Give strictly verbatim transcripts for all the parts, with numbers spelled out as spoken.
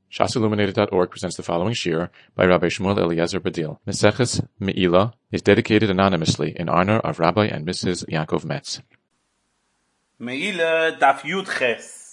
Shas Illuminated dot org presents the following shir by Rabbi Shmuel Eliezer Badil. Meseches Me'ilah is dedicated anonymously in honor of Rabbi and Missus Yaakov Metz. Me'ilah Daf Yud Ches.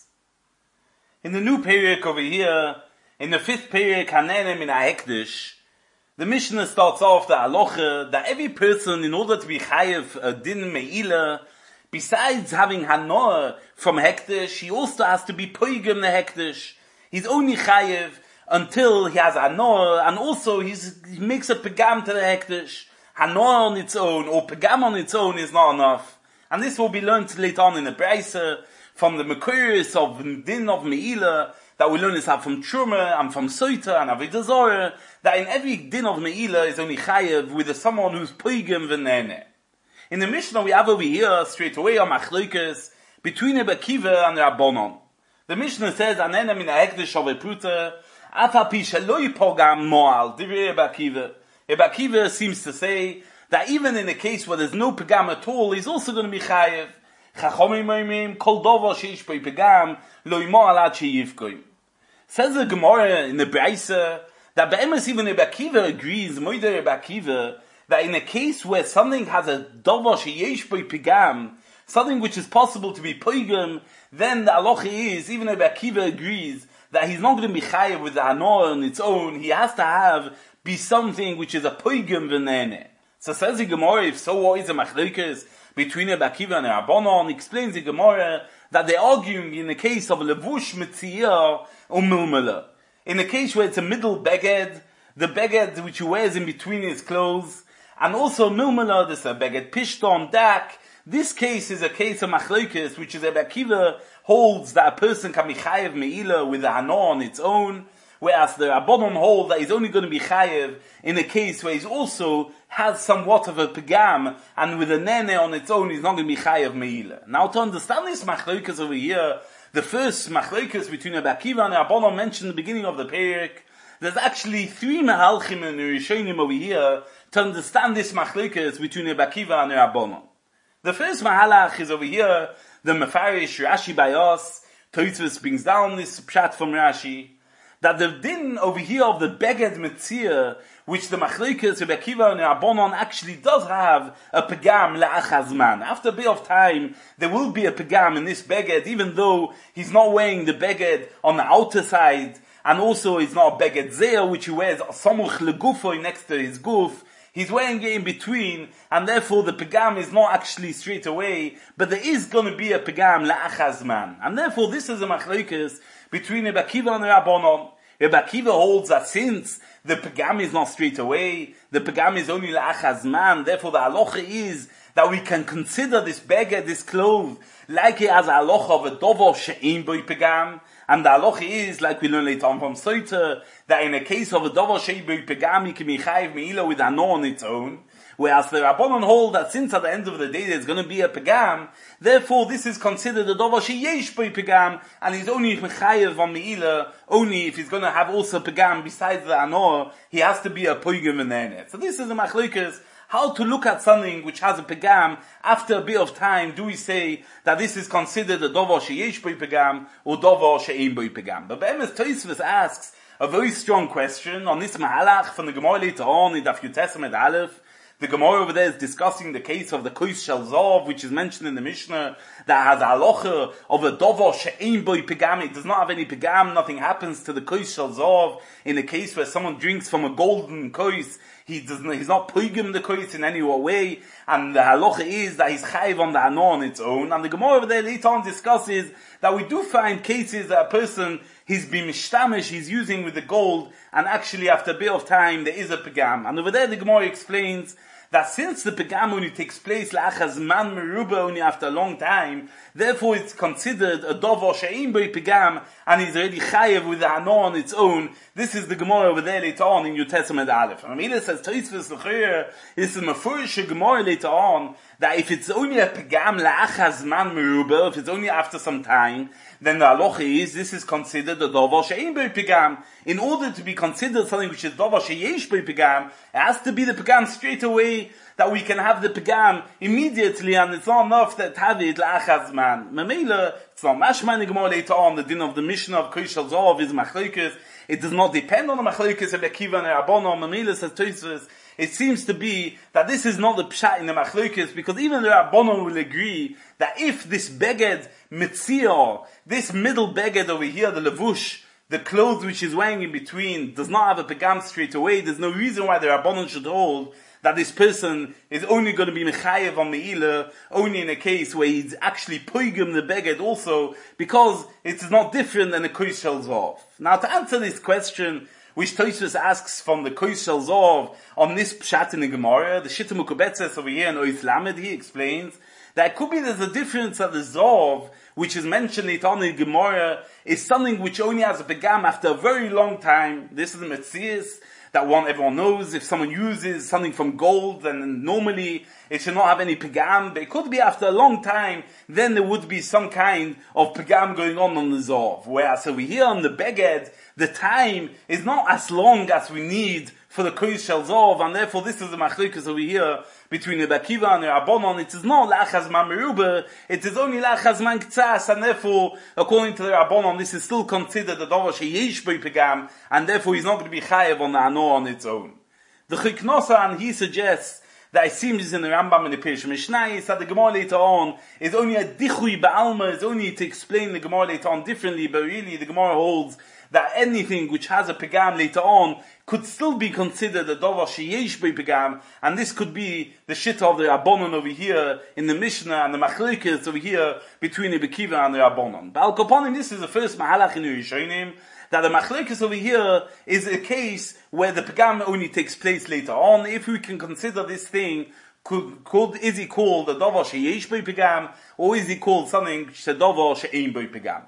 In the new period over here, in the fifth period, Hanenem in Hekdesh, the Mishnah starts off the halacha that every person, in order to be chayev a din Me'ilah, besides having hanoah from Hekdesh, he also has to be poigem the Hekdesh. He's only chayev until he has hanoah, and also he's, he makes a pegam to the hekdesh. Hanoah on its own, or pegam on its own, is not enough. And this will be learned later on in the Braisa, from the Mekuris of Din of Me'ilah, that we learn this out from Truma, and from Soita, and Avodah Zorah, that in every Din of Me'ilah is only chayev with someone who's poigem v'nene. In the Mishnah we have over here, straight away, a machlokes between Rebbe Akiva and Rabbanon. The Mishnah says, "Anena min ha'ekdesh of epruta, afa pi shelo yipogam moal." Divrei Rebbe Akiva. Rebbe Akiva seems to say that even in a case where there's no pegam at all, he's also going to be chayev. Chachomim oimim kol dover sheish bo pegam lo yimoal ad sheyivkoim. Says the Gemara in the Braisa that be'emes even Rebbe Akiva agrees, Moide Rebbe Akiva, that in a case where something has a dover sheish bo pegam, something which is possible to be poigem, then the halacha is, even if Akiva agrees that he's not going to be chayev with the hanoah on its own, he has to have be something which is a poigem v'nene. So says the Gemara, if so, what is the machlokes between Rebbe Akiva and Rabbanon? Explains the Gemara that they're arguing in the case of a levush metziyah or milmela. In a case where it's a middle beged, the beged which he wears in between his clothes, and also milmela, there's a beged pishton, dak. This case is a case of machlokes, which is Rebbe Akiva holds that a person can be chayev me'ilah with the hanoah on its own, whereas the Rabbanon hold that he's only going to be chayev in a case where he's also has somewhat of a pegam, and with a nene on its own, he's not going to be chayev me'ilah. Now, to understand this machlokes over here, the first machlokes between Rebbe Akiva and Rabbanon mentioned in the beginning of the parak, there's actually three mahalchim in the Rishonim over here to understand this machlokes between Rebbe Akiva and Rabbanon. The first mahalach is over here, the Mefarish Rashi Bayos, Tosfos brings down this pshat from Rashi, that the din over here of the Beged Metzia, which the Machlokes Rebbe Akiva and Rabbanon actually does have a pegam la'achazman. After a bit of time, there will be a pegam in this Beged, even though he's not wearing the Beged on the outer side, and also he's not a Beged Zeh, which he wears samuch legufo next to his guf. He's wearing it in between, and therefore the pegam is not actually straight away, but there is going to be a pegam la'achazman. And therefore this is a machlokes between Rebbe Akiva and Rabbanon. Rebbe Akiva holds that since the pegam is not straight away, the pegam is only la'achazman, therefore the halacha is that we can consider this beged, this clothes, like it as a halacha of a dover she'ein boi pegam. And the halacha is, like we learn later on from Soita, that in a case of a dover she'ein boi pegam, he can be chayev me'ilah with hanoah on its own. Whereas the Rabbanon hold that since at the end of the day there's going to be a pegam, therefore this is considered a dover she'yesh boi pegam, and he's only chayev on me'ilah, only if he's going to have also pegam besides the hanoah, he has to be a poigem v'nene. So this is a machlokes, how to look at something which has a pegam after a bit of time. Do we say that this is considered a dover sheyesh boi pegam or dover she'ein boi pegam? But Be'emes Tosfos asks a very strong question on this mahalach from the Gemara later on in Daf Yud Tesam Aleph. The Gemara over there is discussing the case of the kois shel zav, which is mentioned in the Mishnah, that has a halacha of a dover she'ein boi pegam. It does not have any pegam, nothing happens to the kois shel zav. In a case where someone drinks from a golden kois, he doesn't, he's not poigem the kois in any way, and the halacha is that he's chayiv on the hanoah on its own. And the Gemara over there later on discusses that we do find cases that a person, he's been mishtamish, he's using with the gold, and actually after a bit of time there is a pegam. And over there the Gemara explains that since the pegam only takes place la'achazman meruba, only after a long time, therefore it's considered a dover she'ein boi pegam, and he's already chayev with the hanoah on its own. This is the Gemara over there later on in Yud Tesam Aleph. And Amida says, Tosfos l'chayr, this is a mefurish Gemara later on, that if it's only a pegam la'achazman meruba, if it's only after some time, then the halacha is, this is considered a dover she'ein boi pegam. In order to be considered something which is dover she'yesh boi pegam, it has to be the pegam straight away. that we can have the pagam immediately, and it's not enough that have it la'achaz man. Memela, it's not mashman Gemara later on, the din of the Mishnah of Koshel Zov is machlokes. It does not depend on the machlokes of Akiva and Rabbanon. Memela says Tosfos, it seems to be that this is not the pshat in the machlokes, because even the Rabbanon will agree that if this beged mitziyah, this middle beged over here, the levush, the clothes which is wearing in between, does not have a pagam straight away, there's no reason why the Rabbanon should hold that this person is only going to be mechayev on meila, only in a case where he's actually poigim the beged also, because it is not different than a koshel zov. Now, to answer this question, which Tosfos asks from the koshel zov on this pshat in the Gemara, the Shitta Mukubetzes over here in Ois Lamed, he explains that it could be there's a difference that the zov, which is mentioned later on in the Gemara, is something which only has a pagam after a very long time. This is the metzias that one everyone knows. If someone uses something from gold, then normally it should not have any pagam. But it could be after a long time, then there would be some kind of pagam going on on the zov. Whereas over here on the beged, the time is not as long as we need for the koshel zov, and therefore this is the machlokes over here between the Akiva and the Rabbanon. It is not la'achaz man meruba, it is only la'achaz man k'tzas, and therefore, according to the Rabbanon, this is still considered a davar sheyesh bo pagam, and therefore he's not going to be chayev on the anor on its own. The Chiknosa, and he suggests that it seems in the Rambam and the Pirush Mishnayos that the Gemara later on is only a dichui ba'alma, is only to explain the Gemara later on differently, but really the Gemara holds that anything which has a pagam later on could still be considered a davar sheyesh bo pagam, and this could be the shitta of the Rabbanon over here in the Mishnah, and the machlokes over here between the Akiva and the Rabbanon. But al kaponim, this is the first mahalach in the Rishonim, that the machlokes over here is a case where the pagam only takes place later on. If we can consider this thing, could, could is he called a davar sheyesh bo pagam, or is he called something shedavar she'ein bo pagam?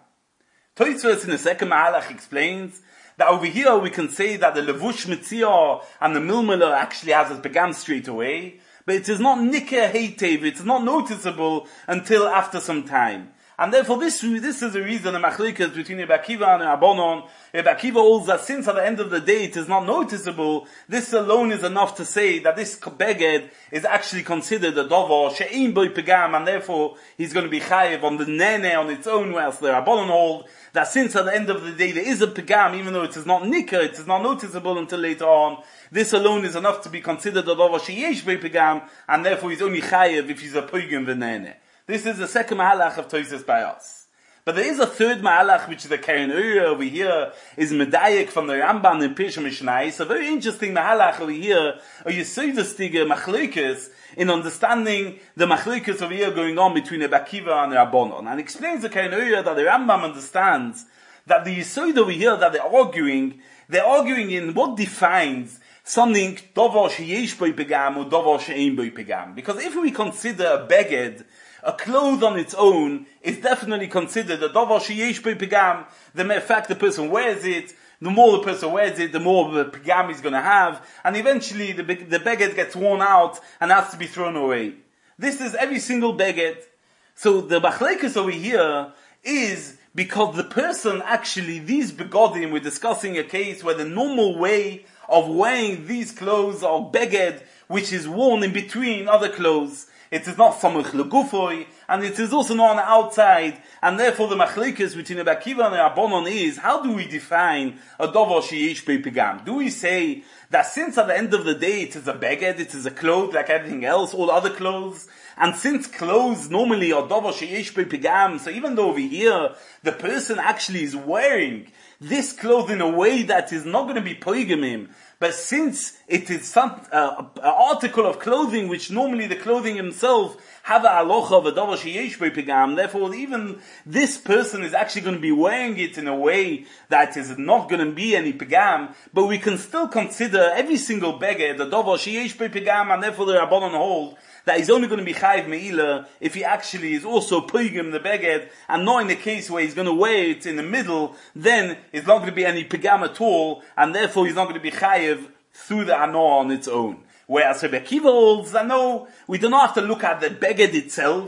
Tosfos in the second mahalach explains that over here we can say that the levush mitziyah and the milmela actually has a pagam straight away, but it is not nikah heitev, it is not noticeable until after some time. And therefore this, this is the reason the machlokes between Rebbe Akiva and Rabbanon. Rebbe Akiva holds that since at the end of the day it is not noticeable, this alone is enough to say that this beged is actually considered a davar she'ein bo pagam, and therefore he's going to be chayev on the nene on its own, whereas the Rabbanon hold that since at the end of the day there is a pagam, even though it is not nikah, it is not noticeable until later on, this alone is enough to be considered a davar sheyesh bo pagam, and therefore he's only chayev if he's a poigim v'nene. This is the second mahalach of Tosfos by us. But there is a third mahalach, which is the Karen Uriah over here, is medayek from the Rambam in Pirush Mishnayos. A very interesting mahalach over here, a yesodistige machlokes, in understanding the machlokes over here going on between the Akiva and the Rabbanon. And explains the Karen Uriah that the Rambam understands that the yesod over here that they're arguing, they're arguing in what defines something davar sheyesh bo pagam or davar she'ein bo pagam. Because if we consider a beged, a cloth on its own is definitely considered a davar sheyesh bo pagam. The mere fact the person wears it, the more the person wears it, the more the pagam he's going to have, and eventually the the beged gets worn out and has to be thrown away. This is every single beged. So the machlokes over here is because the person actually, these begodim, we're discussing a case where the normal way of wearing these clothes are beged, which is worn in between other clothes. It is not samuch legufoi, and it is also not on the outside, and therefore the machlokes between the Akiva and the Rabbanon is, how do we define a davar sheyesh bo pagam? Do we say that since at the end of the day it is a beged, it is a cloth like everything else, all other clothes, and since clothes normally are davar sheyesh bo pagam, so even though over here the person actually is wearing this cloth in a way that is not going to be poigamim, but since it is some uh, an article of clothing which normally the clothing himself have a halacha of a davar sheyesh bo pagam, therefore even this person is actually going to be wearing it in a way that is not going to be any pagam, but we can still consider every single beged the davar sheyesh bo pagam, and therefore the Rabbanon hold that he's only going to be chayiv meila if he actually is also poigim the beged, and not in the case where he's going to wear it in the middle, then it's not going to be any pagam at all, and therefore he's not going to be chayiv through the anor on its own. Whereas Rebbe Akiva holds that no, we do not have to look at the beged itself,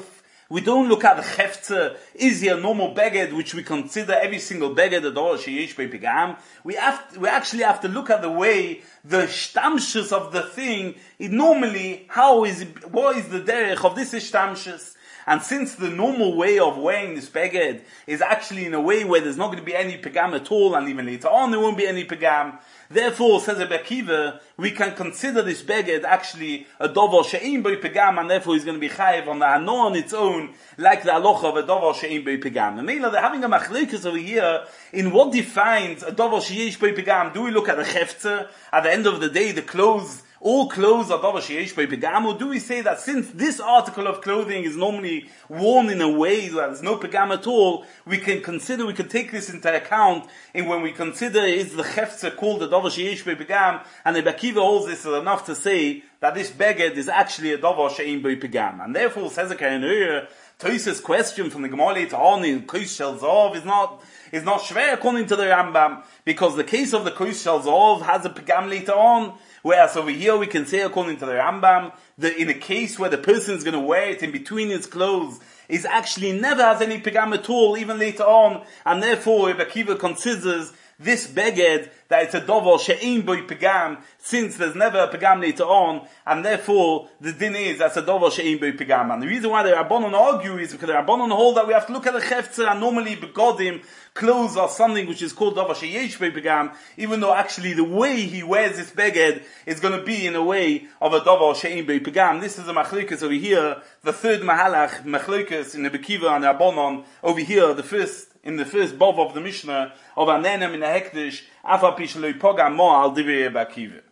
We don't look at the chefze, is he a normal beged, which we consider every single beged a davar sheyesh bei pigam. We have, we actually have to look at the way the shtamshus of the thing, it normally, how is it, what is the derech of this shtamshus? And since the normal way of wearing this beged is actually in a way where there's not going to be any pigam at all, and even later on there won't be any pigam, therefore, says Rebbe Akiva, we can consider this beged actually a dovar she'im boi pigam, and therefore he's going to be chayiv on the hano on its own, like the halacha of a dovar she'im boi pigam. And Mela, they're having a machlekes over here in what defines a dovar she'yesh boi pigam. Do we look at the chefze? At the end of the day, the clothes, all clothes are davar sheyesh boi pigam, or do we say that since this article of clothing is normally worn in a way that there's no pigam at all, we can consider, we can take this into account in when we consider is the chefze called the davar sheyesh boi pigam, and the Akiva holds this is enough to say that this beged is actually a davar she'im boi pigam. And therefore, says a Karen here, Toisa's question from the Gemara later on in Kois Shel Zov is not, is not shver according to the Rambam, because the case of the Kois Shel Zov has a pigam later on, whereas over here we can say according to the Rambam, that in a case where the person is going to wear it in between his clothes, is actually never has any pigam at all, even later on, and therefore Rebbe Akiva considers this beged that it's a dovar she'im boi pigam, since there's never a pigam later on, and therefore the din is that's a dovar she'im boi pigam. And the reason why the Rabbanon argue is because the Rabbanon hold that we have to look at the chefze, and normally begodim, clothes are something which is called dovar she'yesh boi pigam, even though actually the way he wears this beged is going to be in a way of a dovar she'im boi pigam. This is a machlokes over here, the third mahalach, machlokes in the Rebbe Akiva and the Rabbanon over here, the first in the first bov of the Mishnah of Anenem in the Hektish, Afa Pishloi Poga Mo al Divrei Rebbe Akiva.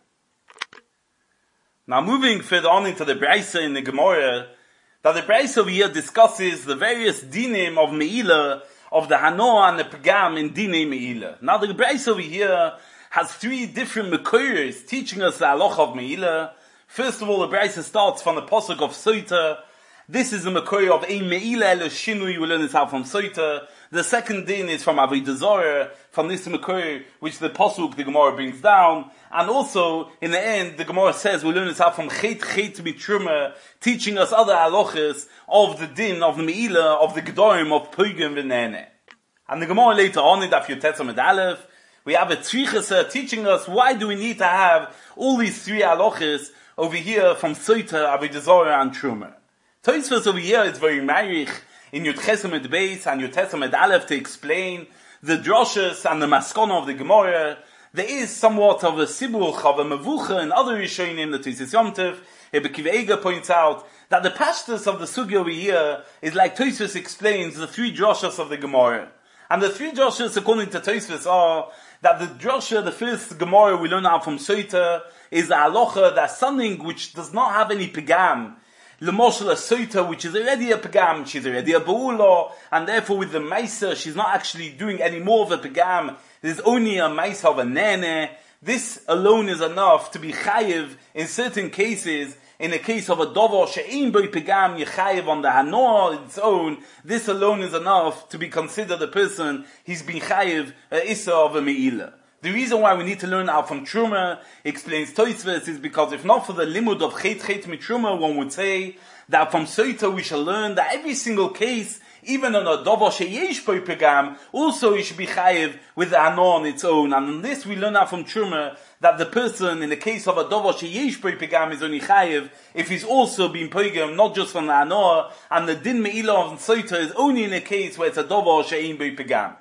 Now moving further on into the Braisa in the Gemara, that the Braisa over here discusses the various dinim of Meila, of the Hanoah and the Pagam in Dinei Meila. Now the Braisa over here has three different Mekoros teaching us the halacha of Meila. First of all, the Braisa starts from the Pasuk of Soita. This is the Mekor of Ein Meila Elo Shinui, we learn this out from Soita. The second din is from Avodah Zarah, from this Mekor, which the Pasuk, the Gemara brings down. And also, in the end, the Gemara says, we learn this out from Chet Chet Mitruma, teaching us other halachas of the din, of the Meila, of the Gedorim, of Pugim V'nene. And the Gemara later on in Daf Yotet Amud Aleph, we have a Tzrichasa teaching us why do we need to have all these three halachas over here from Soita, Avodah Zarah, and Truma. Tosfos over here is very marich in Yud Ches Amud Beis and Yud Tes Amud Aleph to explain the droshes and the maskana of the Gemara. There is somewhat of a sibuch of a mevucha and other rishonim, the Tosfos Yom Tov. Rebbe Akiva Eiger points out that the pashtus of the sugya over here is like Tosfos explains the three droshes of the Gemara. And the three droshes according to Tosfos are that the drosha, the first Gemara we learn out from Soita, is the halacha that something which does not have any pigam, L'moshel a soita, which is already a pagam, she's already a ba'ula, and therefore with the maisa, she's not actually doing any more of a pagam, there's only a maisa of a nene. This alone is enough to be chayiv in certain cases. In the case of a dovar she'im boi pagam, you chayiv on the hanoah its own. This alone is enough to be considered a person, he's been chayiv a issa of a me'ilah. The reason why we need to learn out from Truma, explains Tosfos, is because if not for the limud of Chet Chet Mitruma, one would say that from Soita we shall learn that every single case, even on a dovar sheyesh boi pagam, also it should be chayiv with the hanoah on its own. And on this we learn out from Truma that the person, in the case of a dovar sheyesh boi pagam, is only chayiv if he's also been pagam, not just from the hanoah, and the din me'ilah of Soita is only in a case where it's a dovar sheyesh boi pagam.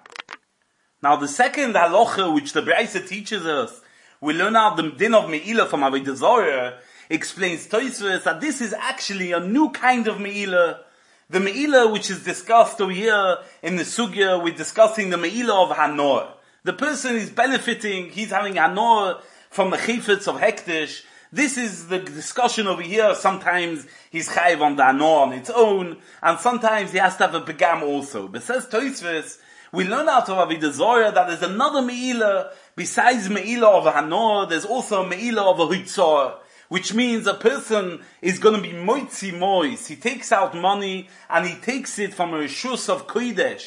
Now the second halacha which the Braisa teaches us, we learn out the din of Me'ilah from Avodah Zarah, explains Tosfos that this is actually a new kind of Me'ilah. The Me'ilah which is discussed over here in the Sugya, we're discussing the Me'ilah of Hanoah. The person is benefiting, he's having Hanoah from the Chifetz of Hektish. This is the discussion over here. Sometimes he's chayiv on the Hanoah on its own, and sometimes he has to have a Pagam also. But says Tosfos, we learn out of Avodah Zarah that there's another Me'ilah, besides Me'ilah of a Hanoah, there's also a Me'ilah of a Hitzor, which means a person is going to be moitzi mois. He takes out money, and he takes it from a Rishus of Kodesh,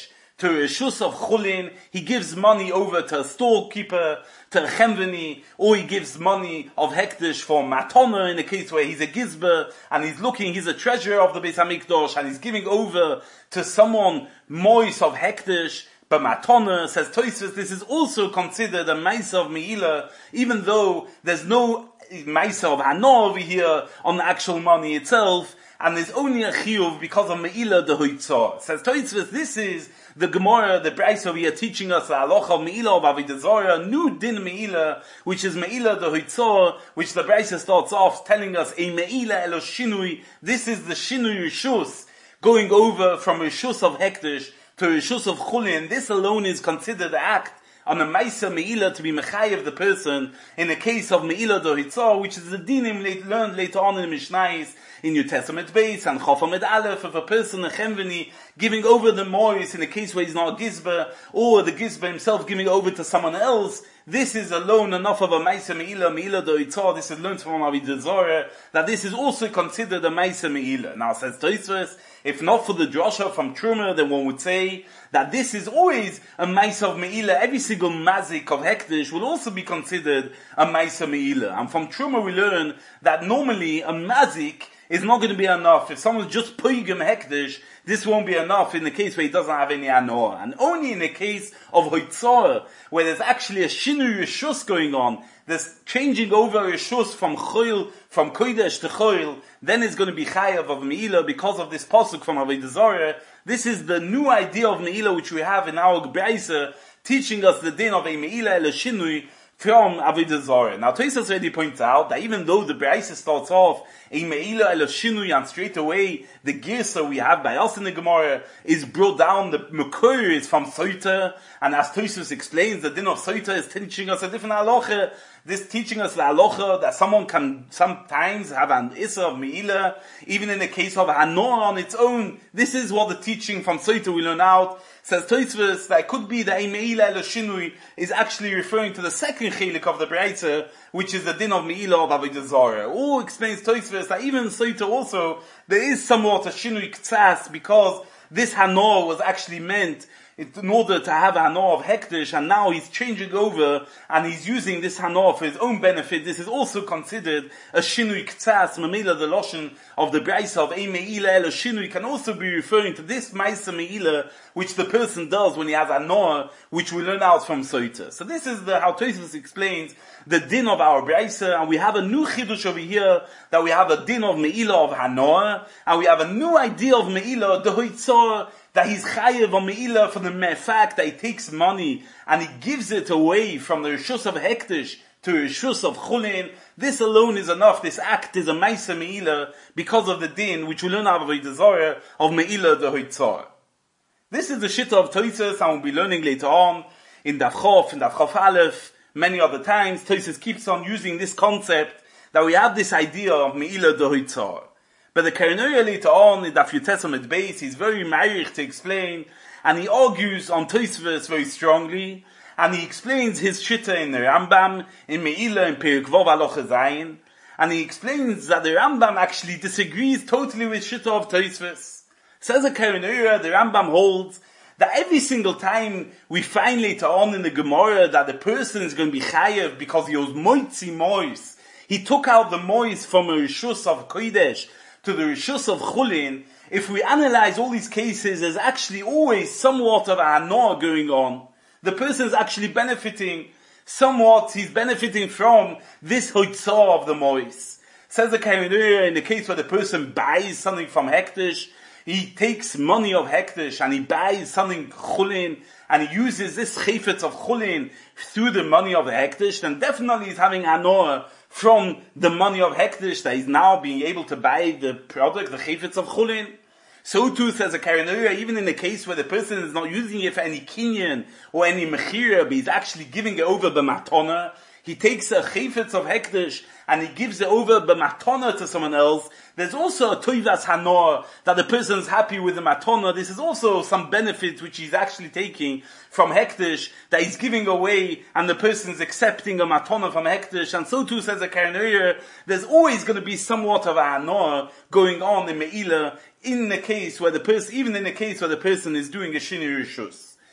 to a Rishus of Chulin, he gives money over to a storekeeper, to a Chemveni, or he gives money of Hektish for Matona in a case where he's a Gizber, and he's looking, he's a treasurer of the Beis HaMikdash, and he's giving over to someone mois of Hektish, but Matona, says Tosfos, this is also considered a Maisa of Meila, even though there's no Maisa of Hana over here on the actual money itself, and there's only a Chiyuv because of Meila the Hoitzah. Says Tosfos, this is the Gemara, the Brayso over here teaching us the halacha of Meila of Avodah Zarah, new din Meila, which is Meila the Hoitzah, which the Brayso starts off telling us, a Meila elo Shinui, this is the Shinui Rishus, going over from Rishus of Hektish to Rishus of Chulin. This alone is considered the act on a Maisa Meila to be Mechayev the person in the case of Meila the Hoitzah, which is the dinim learned later on in the Mishnayos, in New Testament base and Chof Amid Aleph, of a person, a Chemveni, giving over the mois in a case where he's not a Gizber, or the Gizber himself giving over to someone else. This is alone enough of a Maisa Meila, Meila Doitzah. This is learned from Avodah Zarah, that this is also considered a Maisa Meila. Now says Tosfos, if not for the drasha from Truma, then one would say that this is always a Maisa of Meila. Every single mazik of Hektish will also be considered a Maisa Meila. And from Truma we learn that normally a mazik is not going to be enough. If someone's just poigim hektish, this won't be enough in the case where he doesn't have any anoah. And only in the case of hoitzah, where there's actually a shinu rishus going on, there's changing over rishus from choil, from kodesh to choil, then it's going to be chayav of meila because of this pasuk from Avodah Zarah. This is the new idea of meila which we have in our Gebraisa, teaching us the din of a meila el shinui from Avodah Zarah. Now Tosfos already points out that even though the Braisa starts off a meila el shinui, and straight away the girsa we have by us in the Gemara is brought down, the Mekor is from Soita, and as Tosfos explains, the din of Soita is teaching us a different halacha. This teaching us the halacha that someone can sometimes have an issa of meila, even in the case of hanoah on its own. This is what the teaching from Soita we learn out. Says Tosfos that it could be that a meila el shinui is actually referring to the second chelik of the Braisa, which is the din of meila of Avodah Zarah. Or explains Tosfos that even in Soita also there is somewhat a shinui ktsas, because this hanoah was actually meant in order to have a hanoah of hektish, and now he's changing over and he's using this hanoah for his own benefit. This is also considered a shinui ktsas. Mamela, the lashon of the Braisa of a meila el shinui, can also be referring to this ma'isa meila which the person does when he has hanoah, which we learn out from Soita. So this is the how Tosfos explains the din of our Braisa, and we have a new chidush over here, that we have a din of meila of hanoah, and we have a new idea of meila, the hoitzah, that he's chayev on meila for the mere fact that he takes money and he gives it away from the rishus of hektish to the rishus of chulin. This alone is enough. This act is a ma'isa meila because of the din which we learn out of Avodah Zarah of meila the hoitzah. This is the shitta of Tosfos, and we'll be learning later on in Daf Chof, in Daf Chof Aleph, many other times. Tosfos keeps on using this concept that we have this idea of meila the hoitzah. But the Karanoya later on in Daf Yud base, he's very ma'arich to explain, and he argues on Tosfos very strongly, and he explains his shitta in the Rambam, in Meila, in Perek Vav Halacha Zayin, and he explains that the Rambam actually disagrees totally with shitta of Tosfos. Says the Karanoya, the Rambam holds that every single time we find later on in the Gemara that the person is going to be chayev because he was moitzi mois, he took out the mois from a rishus of kodesh to the rishus of chulin. If we analyze all these cases, there's actually always somewhat of a hanoah going on. The person is actually benefiting somewhat, he's benefiting from this hoitzah of the mois. Says the Karanoya, in the case where the person buys something from hektish, he takes money of hektish and he buys something chulin, and he uses this chayfetz of chulin through the money of the hektish, then definitely he's having hanoah from the money of hektish, that he's now being able to buy the product, the chayfetz of chulin. So too, says a Karanoya, even in the case where the person is not using it for any kinyan or any mechira, but he's actually giving it over b'matona, he takes a chayfetz of hektish and he gives it over b'matona to someone else. There's also a toivas hanoah, that the person is happy with the matona. This is also some benefit which he's actually taking from hektish, that he's giving away, and the person is accepting a matona from hektish. And so too, says the Karanoya, there's always going to be somewhat of a hanoah going on in meila, in the case where the person, even in the case where the person is doing a shini rishus.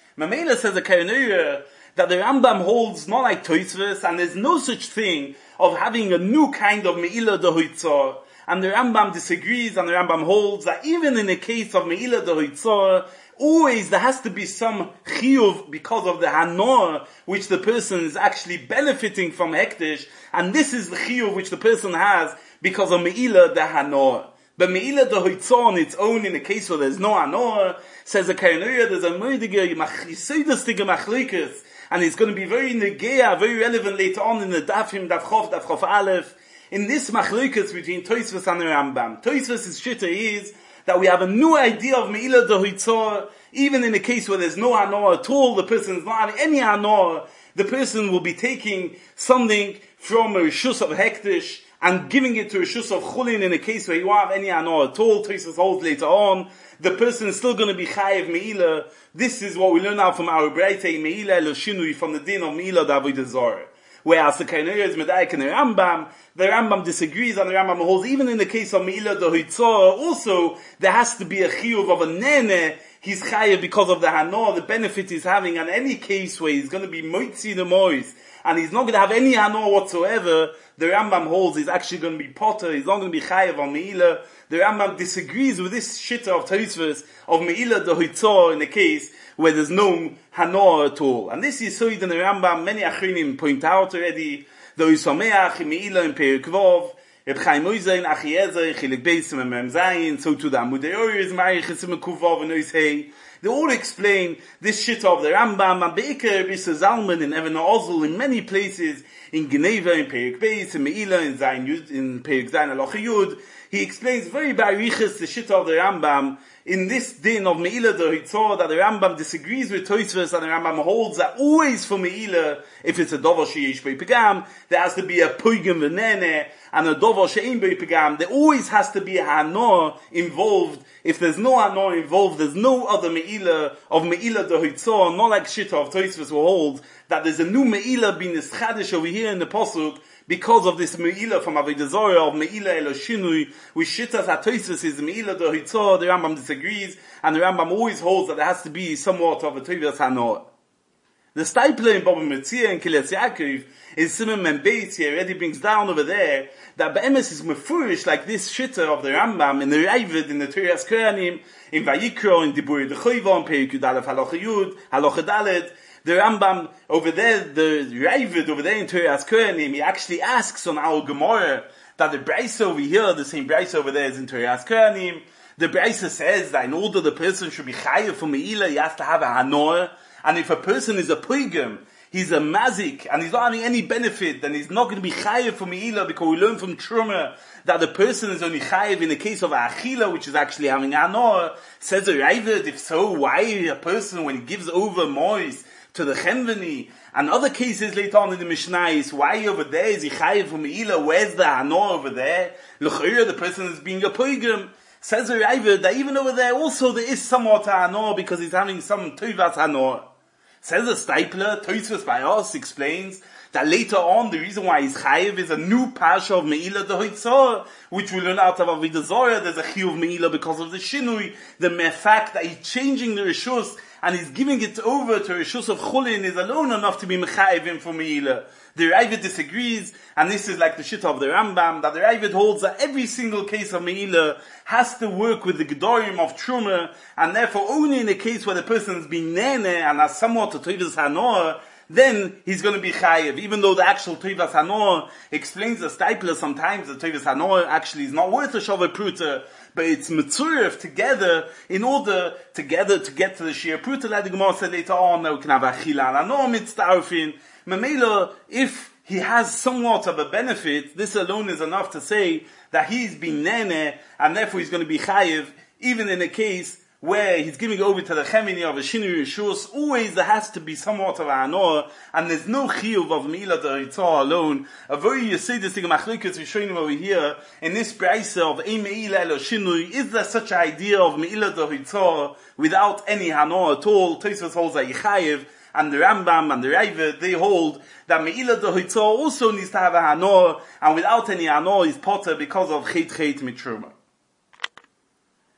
Mamela says the Kayanura that the Rambam holds not like Tosfos, and there's no such thing of having a new kind of Me'ilah Dehoitzor. And the Rambam disagrees, and the Rambam holds that even in the case of Me'ilah Dehoitzor, always there has to be some chiyuv because of the hanor which the person is actually benefiting from hektish, and this is the chiyuv which the person has because of Me'ilah the hanor. But Me'ilah Dehoitzor on its own, in the case where there's no hanor, says the Kayanura, there's a moidige yisoidastige machlikas, and it's going to be very negea, very relevant later on in the Dafim, Daf Chof, Daf Chof Aleph, in this machlikas between Tosfos and the Rambam. Tosfos' shitta is that we have a new idea of Me'ilah Dehoitzor, even in a case where there's no hanor at all, the person is not having any hanor, the person will be taking something from a rishus of hektish and giving it to a rishus of chulin in a case where you don't have any hanor at all. Tosfos holds later on, the person is still going to be chayev Me'ilah. This is what we learn now from our Breitei, Me'ilah Elo Shinui, from the din of Me'ilah D'Avodah Zarah. Whereas the Kayanura is Medayik and the Rambam, the Rambam disagrees, and the Rambam holds, even in the case of Me'ilah Dehoitzor, also, there has to be a chiyuv of a nene, he's chayev because of the hanor, the benefit he's having, and any case where he's going to be moitzi the mois, and he's not going to have any hanor whatsoever, the Rambam holds he's actually going to be potter, he's not going to be chayev on Me'ilah. The Rambam disagrees with this shitta of Tosfos, of Me'ilah Dehoitzor, in the case where there's no hanor at all. And this is so in the Rambam, many achrinim point out already, the Usameach, Me'ilah in Perek Vov, Reb Chaim Oizayin, Achiezer, Chilik Beisim, and Mem Zayin, so to the Amudei Oyer, Zmari, Chesim, Kuvov, and Oishei. They all explain this shitta of the Rambam, and Be'ikar, Bisa Zalman, in Even Ozul, in many places, in Geneva, in Perek Beis, in Me'ilah, in Zayin Yud, in Perek Zayin Aloch Yud. He explains very barichas the shitta of the Rambam in this din of Me'ilah Dehoitzor, that the Rambam disagrees with Tosfos, and the Rambam holds that always for Me'ilah, if it's a dover sheyesh bei pegam, there has to be a poigim v'nene, and a dover she'ein bei pegam, there always has to be a hanor involved. If there's no hanor involved, there's no other Me'ilah of Me'ilah Dehoitzor, not like shitta of Tosfos will hold, that there's a new Me'ilah being eschadish over here in the Pasuk, because of this Me'ilah from Avodah Zarah of Me'ilah Elo Shinui, which shittas HaTosfos is Me'ilah Dehoitzor, the Rambam disagrees, and the Rambam always holds that there has to be somewhat of a Tovas Hanor. The Stipler in Baba Metzia and Kilyas Yaakov is Simon Membeitz, he already brings down over there, that Be'emes is mefurish like this shitta of the Rambam in the Ravid, in the Teras Kohanim, in Vayikro, in Dibur Dechoiva, in Perek Yud Aleph Halacha Yud, Halacha Dalet. The Rambam over there, the Ravid over there in Teras Kohanim, he actually asks on our Gemara that the Braisa over here, the same Braisa over there is in Teras Kohanim. The Braisa says that in order the person should be chayav for Me'ilah, he has to have a hanor, and if a person is a poigam, he's a mazik, and he's not having any benefit, then he's not going to be chayav for Me'ilah, because we learn from Truma that the person is only chayav in the case of a achila, which is actually having a hanor. Says the Ravid, if so, why a person, when he gives over mois to the Chenveni, and other cases later on in the Mishnah is, why over there is he chayiv for Me'ilah, where's the hanor over there? L'chayra, the person is being a poigam. Says the Ravid that even over there also there is somewhat a hanor, because he's having some tovas hanor. Says the Stipler, Tosfos by us explains that later on the reason why he's chayiv is a new parsha of Me'ilah Dehoitzor, which we learn out of Avodah Zarah. There's a chiyuv Me'ilah because of the shinui, the mere fact that he's changing the rishus and he's giving it over to rishus of chulin is alone enough to be mechayiv him for Me'ilah. The Ravid disagrees, and this is like the shitta of the Rambam, that the Ravid holds that every single case of Me'ilah has to work with the Gedorim of Truma, and therefore only in a case where the person is being nene and has somewhat to Tovas Hanor, then he's going to be chayiv. Even though the actual Tovas Hanor explains the Stipler sometimes, the Tovas Hanor actually is not worth a Shavah Pruta, but it's Metzurev together in order together to get to the Shir Pruta, like the Gemara said later on, that we can have Achila and Hanor mitztarfin. Mamela, if he has somewhat of a benefit, this alone is enough to say that he's being nene, and therefore he's going to be chayiv, even in a case where he's giving over to the chemini of a shinu rishus. Always there has to be somewhat of a hanor, and there's no chiyuv of Me'ilah Dehoitzor alone. A very yesodis thing machlokes we're showing him over here in this brayso of ein Me'ilah elo shinui. Is there such an idea of Me'ilah Dehoitzor without any hanor at all? Tosfos holds that yichayiv. And the Rambam and the Ravid, they hold that Me'ilah Dehoitzor also needs to have a hanor, and without any hanor is potter because of chet chet mitruma.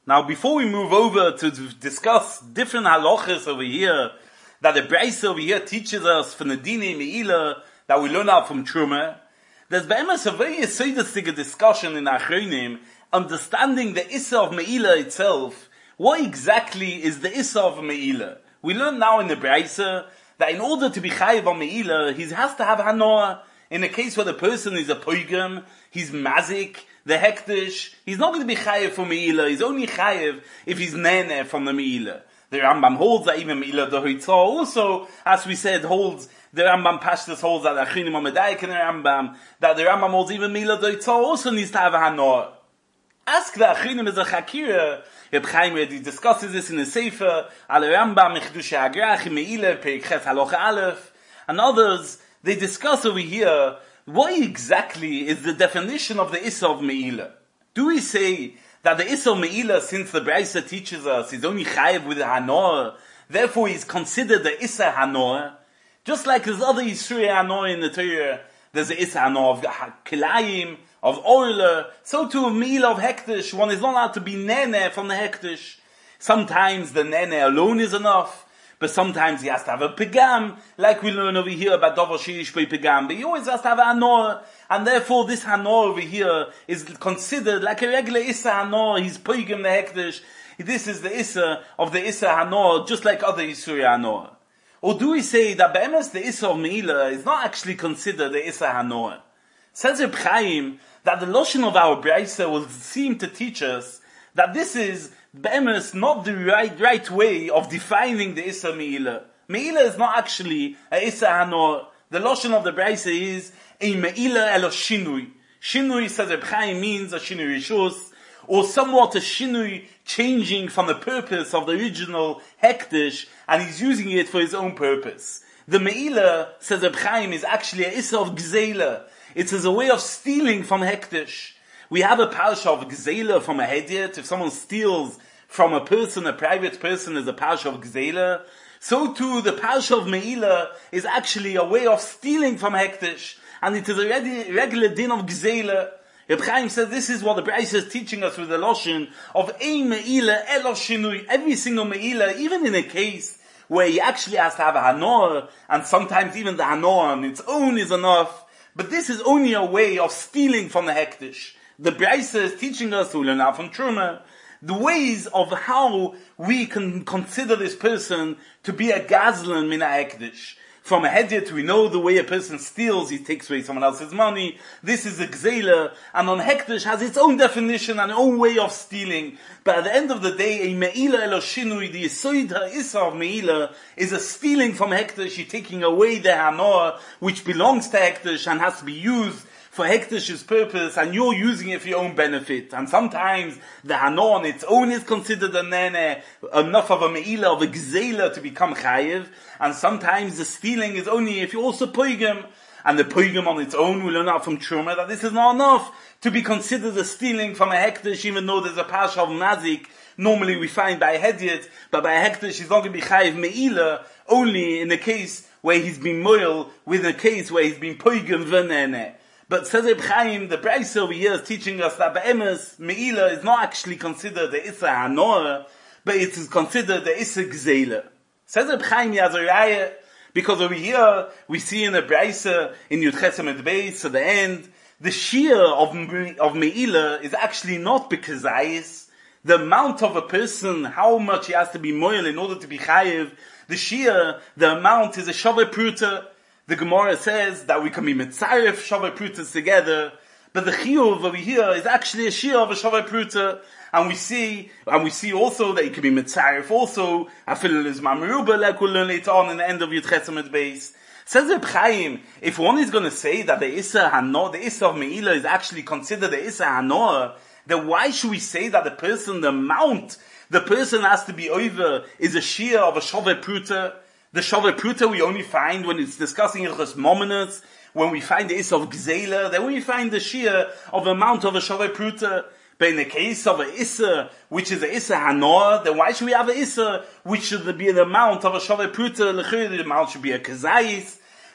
Now, before we move over to discuss different halachas over here, that the Braisa over here teaches us from the Dini Meila that we learn out from Truma, there's be'emes a very yesodistic discussion in Achronim, understanding the Issa of Meila itself. What exactly is the Issa of Meila? We learn now in the Braisa that in order to be chayiv on Meila, he has to have hanoah. In a case where the person is a poigam, he's mazik, the hektish, he's not going to be chayiv for Meila, he's only chayiv if he's nene from the Meila. The Rambam holds that even Meila the Hoitzah also, as we said, holds, the Rambam Pashtus holds that Achinim Amedayik in the Rambam, that the Rambam holds even Meila the Hoitzah also needs to have a hanoah. Ask the Achinim as a Chakira, Reb Chaim already discusses this in the Sefer, Al Rambam, Mechidusha Agrach, Meila, Perik Ches Halocha Aleph, and others, they discuss over here, what exactly is the definition of the Issa of Meila? Do we say that the Issa of Meila, since the Braisa teaches us, is only chayiv with the Hanoah, therefore he's considered the Issa Hanoah? Just like there's other Yisrei Hanoah in the Torah, there's the Issa Hanoah of Kilayim, of Orla, so too of Meila of Hektish, one is not allowed to be Nene from the Hektish. Sometimes the Nene alone is enough, but sometimes he has to have a pegam, like we learn over here about Dover Shirish by pegam, but he always has to have a Hanoah, and therefore this Hanoah over here is considered like a regular Issa Hanoah, he's pegam the Hektish. This is the Issa of the Issa Hanoah, just like other Yisuri Hanoah. Or do we say that Be'emes the Issa of Meila is not actually considered the Issa Hanoah? Says Reb Chaim that the Loshen of our Braisa will seem to teach us that this is Be'emes not the right right way of defining the Issa Meila. Meila is not actually a Issa Hanoah. The Loshen of the Braisa is a Meila elo Shinui. Shinui, says Reb Chaim, means a Shinui Rishus, or somewhat a Shinui changing from the purpose of the original Hektish, and he's using it for his own purpose. The Meila, says Reb Chaim, is actually a Issa of Gzeila. It's as a way of stealing from Hektish. We have a parsha of Gzeila from a Hediot. If someone steals from a person, a private person, is a parsha of Gzeila. So too, the parsha of Meila is actually a way of stealing from Hektish. And it is a regular din of Gzeila. Reb Chaim says this is what the Braisa is teaching us with the Loshen of Ein Meila Elo Shinui. Every single Meila, even in a case where he actually has to have a Hanoah, and sometimes even the Hanoah on its own is enough, but this is only a way of stealing from the Hektish. The Braisa is teaching us, we learn out from Truma, the ways of how we can consider this person to be a Gazlan min Hektish. From a Hediot, we know the way a person steals, he takes away someone else's money. This is a Gzeila, and on Hektish has its own definition and own way of stealing. But at the end of the day, a Meila elo Shinui, the Yisoid ha'Issa of Meila, is a stealing from Hektish. You're taking away the Hanoah, which belongs to Hektish and has to be used for Hektish's purpose, and you're using it for your own benefit. And sometimes the Hanoah on its own is considered a Nene, enough of a Meila, of a Gzeila to become Chayiv, and sometimes the stealing is only if you also poigam, and the poigam on its own, we learn out from Truma that this is not enough to be considered a stealing from a Hektish, even though there's a Pasha of Nazik, normally we find by a Hediot, but by a Hektish he's not going to be Chayiv Meila, only in the case where he's been moil, with a case where he's been poigam v'nene. But says Reb Chaim, the Braisa over here is teaching us that Be'emes, Meila is not actually considered the Issa Hanoah, but it is considered the Issa Gzeila. Says Reb Chaim, he has a raya, because over here, we see in the Braisa, in Yud Chesamid Beis, at the end, the shear of, of Meila is actually not because Ayis. The amount of a person, how much he has to be moil in order to be chayiv, the shear, the amount is a Shaveh Pruta. The Gemara says that we can be mitzaref Shaveh Prutas together, but the chiyuv over here is actually a shear of a Shaveh Pruta, and we see, and we see also that it can be mitzaref also, afil is mameruba, like we'll learn later on in the end of Yud Chesamid Beis. Says Reb Chaim, if one is going to say that the Issa Hanoah, the Issa of Meila is actually considered the Issa Hanoah, then why should we say that the person, the amount, the person has to be over, is a shear of a Shaveh Pruta? The Shaveh Pruta we only find when it's discussing Ilchos Mominus, when we find the Issa of Gzeila, then we find the shear of amount of a Shaveh Pruta. But in the case of a Issa, which is a Issa Hanoah, then why should we have a Issa, which should be the amount of a Shaveh Pruta? The amount should be a Kazayis.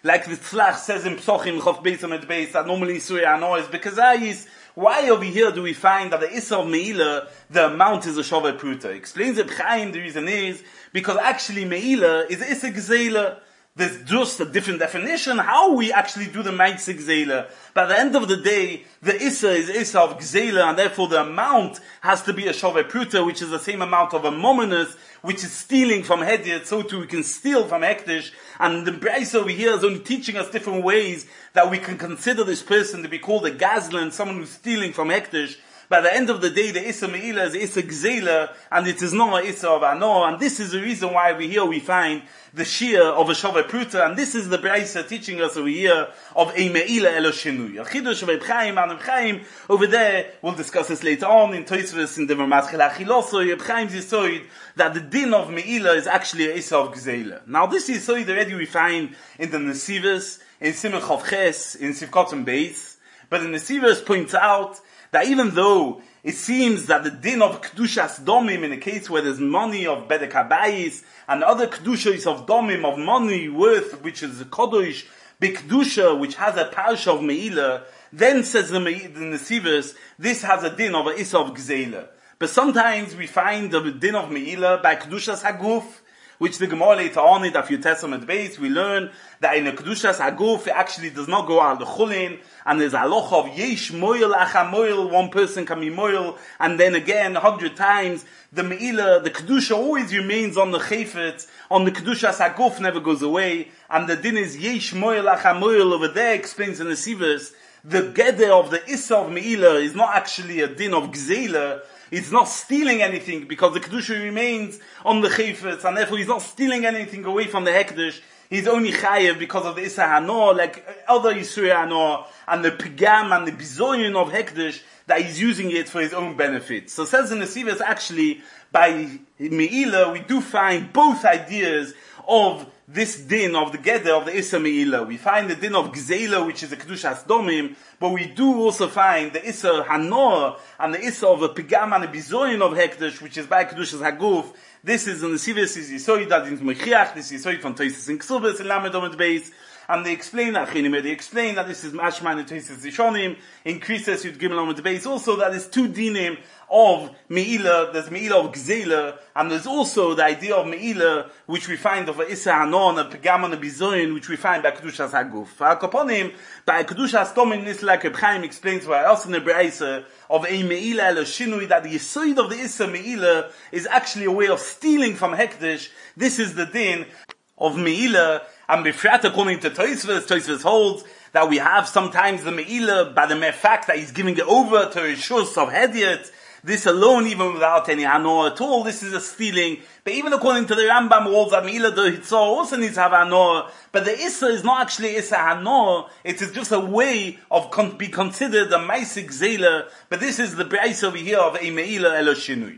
like the Tzlach says in Psochim, Chof Beis Amid Beis, that normally Surya Ano is because is, why over here do we find that the Issa of Meila, the amount is a Shoveh Pruta? Explains it, Chaim, the reason is, because actually Meila is Issa Gzeila. There's just a different definition how we actually do the Maitzik Gzeila. But at the end of the day, the Issa is Issa of Gzeila, and therefore the amount has to be a Shoveh Pruta, which is the same amount of a Mominus, which is stealing from Hediet, so too we can steal from Hektish. And the Braisa over here is only teaching us different ways that we can consider this person to be called a Gazlan, someone who's stealing from Hektish. But at the end of the day, the Issa Meila is Issa Gzeila, and it is not a Issa of Ano, and this is the reason why over here we find the Shia of a Shoveh Pruta, and this is the Braisa teaching us over here of a Meila Elo Shinui. A Chidush of Reb Chaim, and Reb Chaim, over there, we'll discuss this later on in Tosfos, in the Maschil Achiloso, Reb Chaim's Yisoid, that the din of Meila is actually a Issa of Gzeila. Now this Yisoid already we find in the Nesivos, in Simon Chav Ches, in Sivkotim Beis, but the Nesivos points out that even though it seems that the din of Kedushas Domim, in a case where there's money of Bedek HaBayis, and other Kedushas of Domim, of money worth, which is a Kodosh, Bekdusha, which has a parish of Meila, then says the, the Nesivos, this has a din of a Issa of Gzeila. But sometimes we find the din of Meila by Kedushas Haguf, which the Gemara later on in the Few Testament base, we learn that in a Kedushas Haguf, it actually does not go out the Chulin, and there's a loch of Yesh Moil Acha Moil, one person can be Moil, and then again, a hundred times, the Meila, the Kedusha always remains on the Chayfetz, on the Kedushas Haguf never goes away, and the din is Yesh Moil Acha Moil, over there explains in the Sivas, the Geder of the Issa of Meila is not actually a din of Gzeila, it's not stealing anything, because the Kedusha remains on the Chayfetz, and therefore he's not stealing anything away from the Hekdesh. He's only Chayev because of the Issa Hanor, like other Yisuri Hanor, and the Pigam and the Bizoyin of Hekdesh, that he's using it for his own benefit. So says in the Sivas, actually, by Meila, we do find both ideas of this din of the Geder of the Issa Meila. We find the din of Gzeila, which is the Kedushas Domim, but we do also find the Issa Hanor and the Issa of a Pigam and a Bizoyin of Hekdesh, which is by Kedushas Haguf. This is in the Sivas, is Yisoid, that is Mechiach, this is Yisoid from Tosfos in Ksubas, in Lamed Omid Beis, and they explain that, they explain that this is Mashman in Tosfos Rishonim, in Krises Yud Gimel Omid Beis, also that there's two dinim of Meila, there's Meila of Gzeila, and there's also the idea of Meila, which we find of a Issa Hanon, a Pegam and a Bizoyin, which we find by Kedushas Haguf. Ha'akaponim, by Kedushas Domim, this like Reb Chaim explains why else in the Braisa of a Meila Elo Shinui, that the Yisoid of the Issa Meila is actually a way of stealing from Hekdesh. This is the din of Meila, and Befrat according to Tosfos, Tosfos holds that we have sometimes the Meila by the mere fact that he's giving it over to a shus of Hediot. This alone, even without any Hanor at all, this is a stealing. But even according to the Rambam, holds that Meila do Hitzor also needs to have Hanor. But the Issa is not actually Issa Hanor. It is just a way of con- be considered a Maisik Zela. But this is the Braisa over here of a Meila Elo Shinui.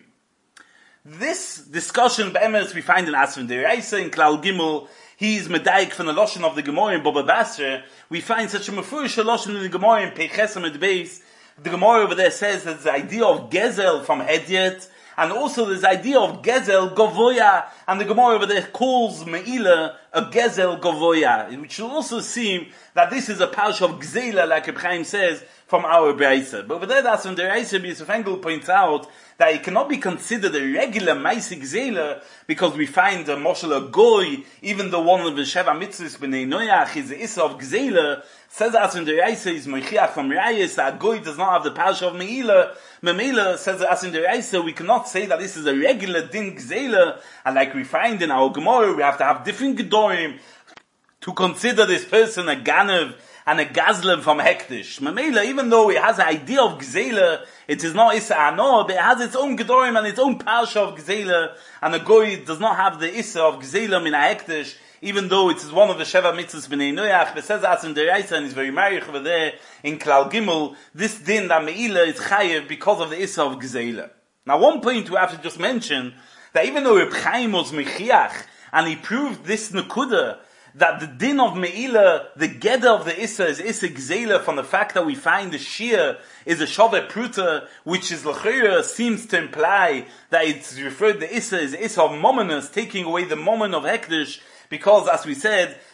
This discussion, Be'emes, we find in Asfin Deraisa, in Klal Gimel. He is Medaik from the Loshen of the Gemara in Baba Basra. We find such a Mefurish Loshen in the Gemara in Peichesam at Beis. The Gemara over there says that the idea of Gezel from Hediet, and also this idea of Gezel Govoya, and the Gemara over there calls Meila a Gezel Govoya, which will also seem that this is a parish of Gzeila, like Reb Chaim says, from our Braisa. But over there, that's when the Braisa, Yosef Engel points out that it cannot be considered a regular Maisik Gzeila, because we find a Moshel a Goy, even though one of the Sheva Mitzvahs B'nei Noach is the Issa of Gzeila, says that in the Reisa is Moichiach from Rayis, that Goy does not have the parish of Meila. Meila says that in the Reisa, we cannot say that this is a regular Din Gzeila, and like we find in our Gemara, we have to have different Gedorim to consider this person a Ganev and a Gazlan from Hektish. Meila, even though it has an idea of Gzeila, it is not Issa Anor, but it has its own Gedorim and its own parish of Gzeila, and a Goy does not have the Issa of Gzeila min Hektish, even though it is one of the Sheva Mitzvahs B'nei Noach. But says that in the Reisa, and he's very married over there in Klal Gimel, this din that Meila is Chayev because of the Issa of Gzeila. Now one point we have to just mention, that even though Reb Chaim was Mechiach, and he proved this Nekuda, that the din of Meila, the Geder of the Issa is Issa Gzeila, from the fact that we find the Shia is a Shoveh Pruta, which is L'chira, seems to imply that it's referred, the Issa is Issa of Mominus, taking away the Momin of Hekdesh, because as we said,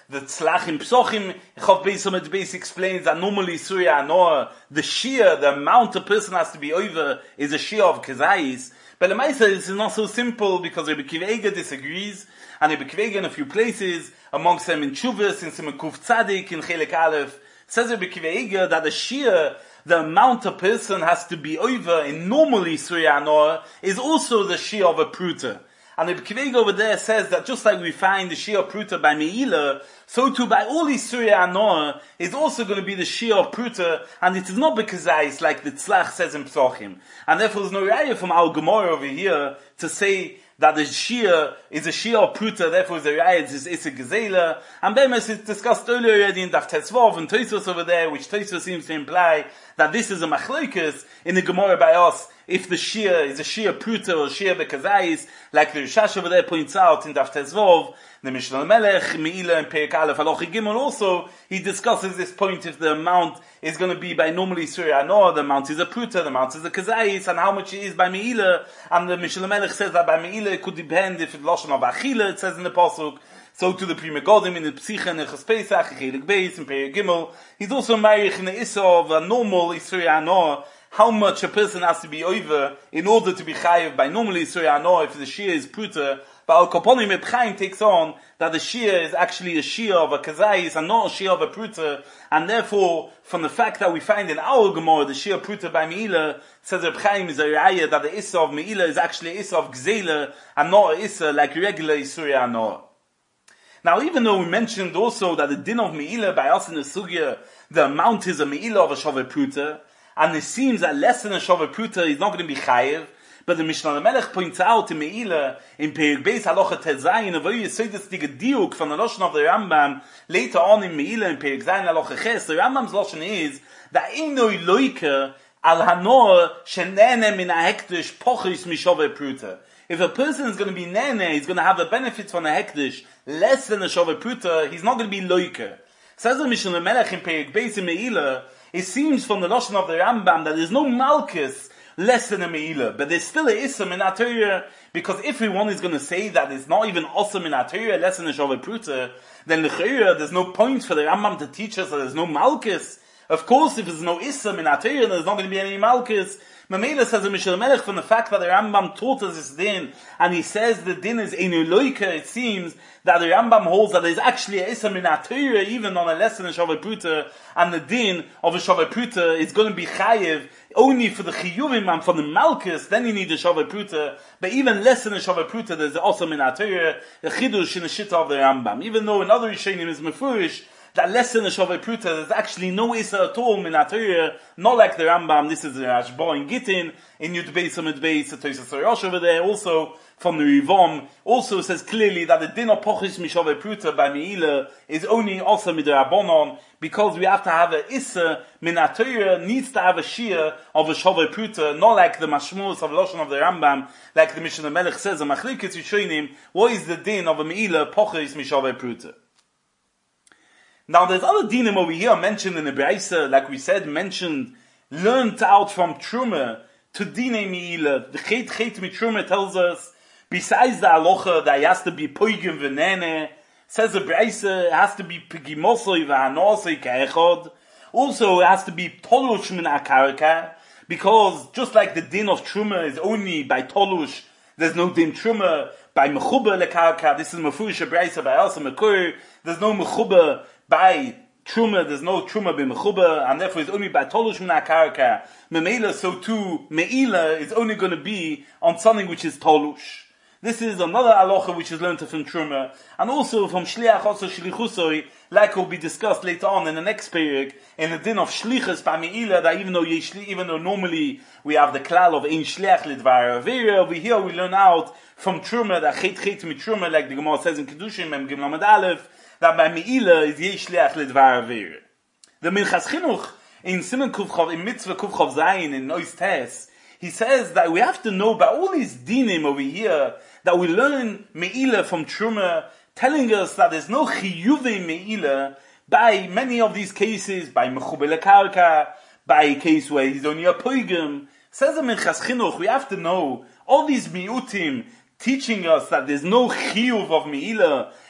the tzlach in psochim, Chav Beis Amud Beis explains that normally Surya Anor, the shear, the amount a person has to be over, is a shear of Kazais. But the Maisa is not so simple because Rebbe Akiva Eiger disagrees, and Rebbe Akiva Eiger in a few places, amongst them in Chuvas, in Siman Kuf Tzadik, in Chelek Aleph, says Rebbe Akiva Eiger that the shear, the amount a person has to be over in normally Surya Anor, is also the shear of a pruta. And Rebbe Akiva Eiger over there says that just like we find the shear of pruta by Meila, so too by all these Surya Anor is also going to be the shear of pruta, and it is not because it's like the tzlach says in Psochim. And therefore there's no raya from our Gemara over here to say that the shear is a shear of pruta, therefore the raya is it's a gezela. And Bemes is discussed earlier already in Daf Tetzvav and Tosfos over there, which Tosfos seems to imply that this is a machlokes in the Gemara by us, if the shear is a shear pruta or shear bekazais, like the Rishash over there points out in Daf Tetzvav, the Mishnah Melech, Meila, and Perek Aleph, Halacha Gimel also, he discusses this point if the amount is going to be by normally Surya Anor, the amount is a pruta, the amount is a kazais, and how much it is by Meila, and the Mishnah Melech says that by Meila it could depend if it's Lashon of Achila, it says in the Pasuk, so to the Pri Megadim in the Psicha and the Ches Pesach, Chelik Beis, and Perek Gimel, he's also married in the Issa of a normal Surya Anor, how much a person has to be over in order to be chayiv by normally Surya Anor if the shear is pruta. But Al Kaponim Reb Chaim takes on that the shear is actually a shear of a kazais and not a shear of a pruta, and therefore, from the fact that we find in our Gemara the shear pruta by Meila, says Reb Chaim is a raya that the issa of Meila is actually a issa of gzela and not a issa like regular Surya Anor. Now, even though we mentioned also that the din of Meila by us in the sugya, the amount is a Meila of a Shaveh Pruta, and it seems that less than a Shaveh Pruta is not going to be chayiv, but the Mishnah Melech points out in Meila, in Perek Beis Halacha Tezayin, a very yesodistic diuk from the Lashon of the Rambam, later on in Meila, in Perek Zayin Halacha Ches, the Rambam's Lashon is, that einoi loike al hanor shenene min ha'hektish pochis mishaveh pruta. If a person is going to be nene, he's going to have the benefits from a hektish less than a shaveh pruta, he's not going to be loike. Says the Mishnah Melech in Perek Beis in Meila, it seems from the Lashon of the Rambam that there's no malchus less than a Meila, but there's still a Issa in Torah, because if one is going to say that it's not even awesome in Torah, less than a Shaveh Pruta, then there's no point for the Rambam to teach us that there's no malchus. Of course, if there's no Issa in Torah, there's not going to be any malchus. Mamela says in Mishnah Melech, from the fact that the Rambam taught us this din, and he says the din is Einu Loika, it seems that the Rambam holds that there's actually a Issa min Torah, even on a lesson in Shaveh Pruta, and the din of a Shaveh Pruta is going to be chayiv only for the chiyuvim and for the malchus, then you need a Shaveh Pruta, but even less than a Shaveh Pruta, there's also min Torah, a chidush in the shita of the Rambam. Even though in other Rishonim is mefurish, that less than a Shaveh Pruta, there's actually no Issa at all min Torah, not like the Rambam. This is the Rashba in Gittin, in Yud Beis Amud Beis, the Tosfos Rosh over there, also from the Rivom, also says clearly that the din of Pochis Mishaveh Pruta by Meila is only also midrabanon, because we have to have a Issa min Torah needs to have a Shia of a Shaveh Pruta, not like the Mashmos of Lashon of the Rambam, like the Mishnah Melech says, a Machlekes Rishonim, what is the din of a Meila Pochis Mishaveh Pruta? Now there's other dinim over here mentioned in the Braisa, like we said, mentioned, learned out from Truma to Dinei Meila. The Chet Chet mit Truma tells us, besides the Alocha, that he has to be Poigim V'nene, says the Braisa, it has to be Pigimosoi V'hanosoi Ka'echod. Also, it has to be Tolush Min HaKarka, because just like the din of Truma is only by Tolush, there's no din Truma by Mechuba Lekarka. This is Mefush Braisa by Elsa Mekur. There's no Mechuba by Truma, there's no Truma by Mechuba, and therefore it's only by Tolush Min HaKarka. Memela, so too, Meila is only going to be on something which is Tolush. This is another halacha which is learned from Truma, and also from Shliach, also Shlichusoi, like will be discussed later on in the next period, in the din of Shlichus by Meila, that even though Yeshli, even though normally we have the klal of Ein Shliach Lidvar Avera, over here we learn out from Truma, that Chet Chet mit Truma, like the Gemara says in Kedushim, Mem Gimel Amud Aleph, that by Meila is Yeshliach Lidvar Avera. The Minchas Chinuch, in Siman Kufchav, in Mitzvah Kufchav Zayin, in Nois Tes, he says that we have to know by all these dinim over here, that we learn Meila from Truma, telling us that there's no chiyuvei Meila by many of these cases, by Mechubel Karka, by a case where he's only a poigim. Says the Minchas Chinuch, we have to know all these miutim teaching us that there's no chiyuv of Meila,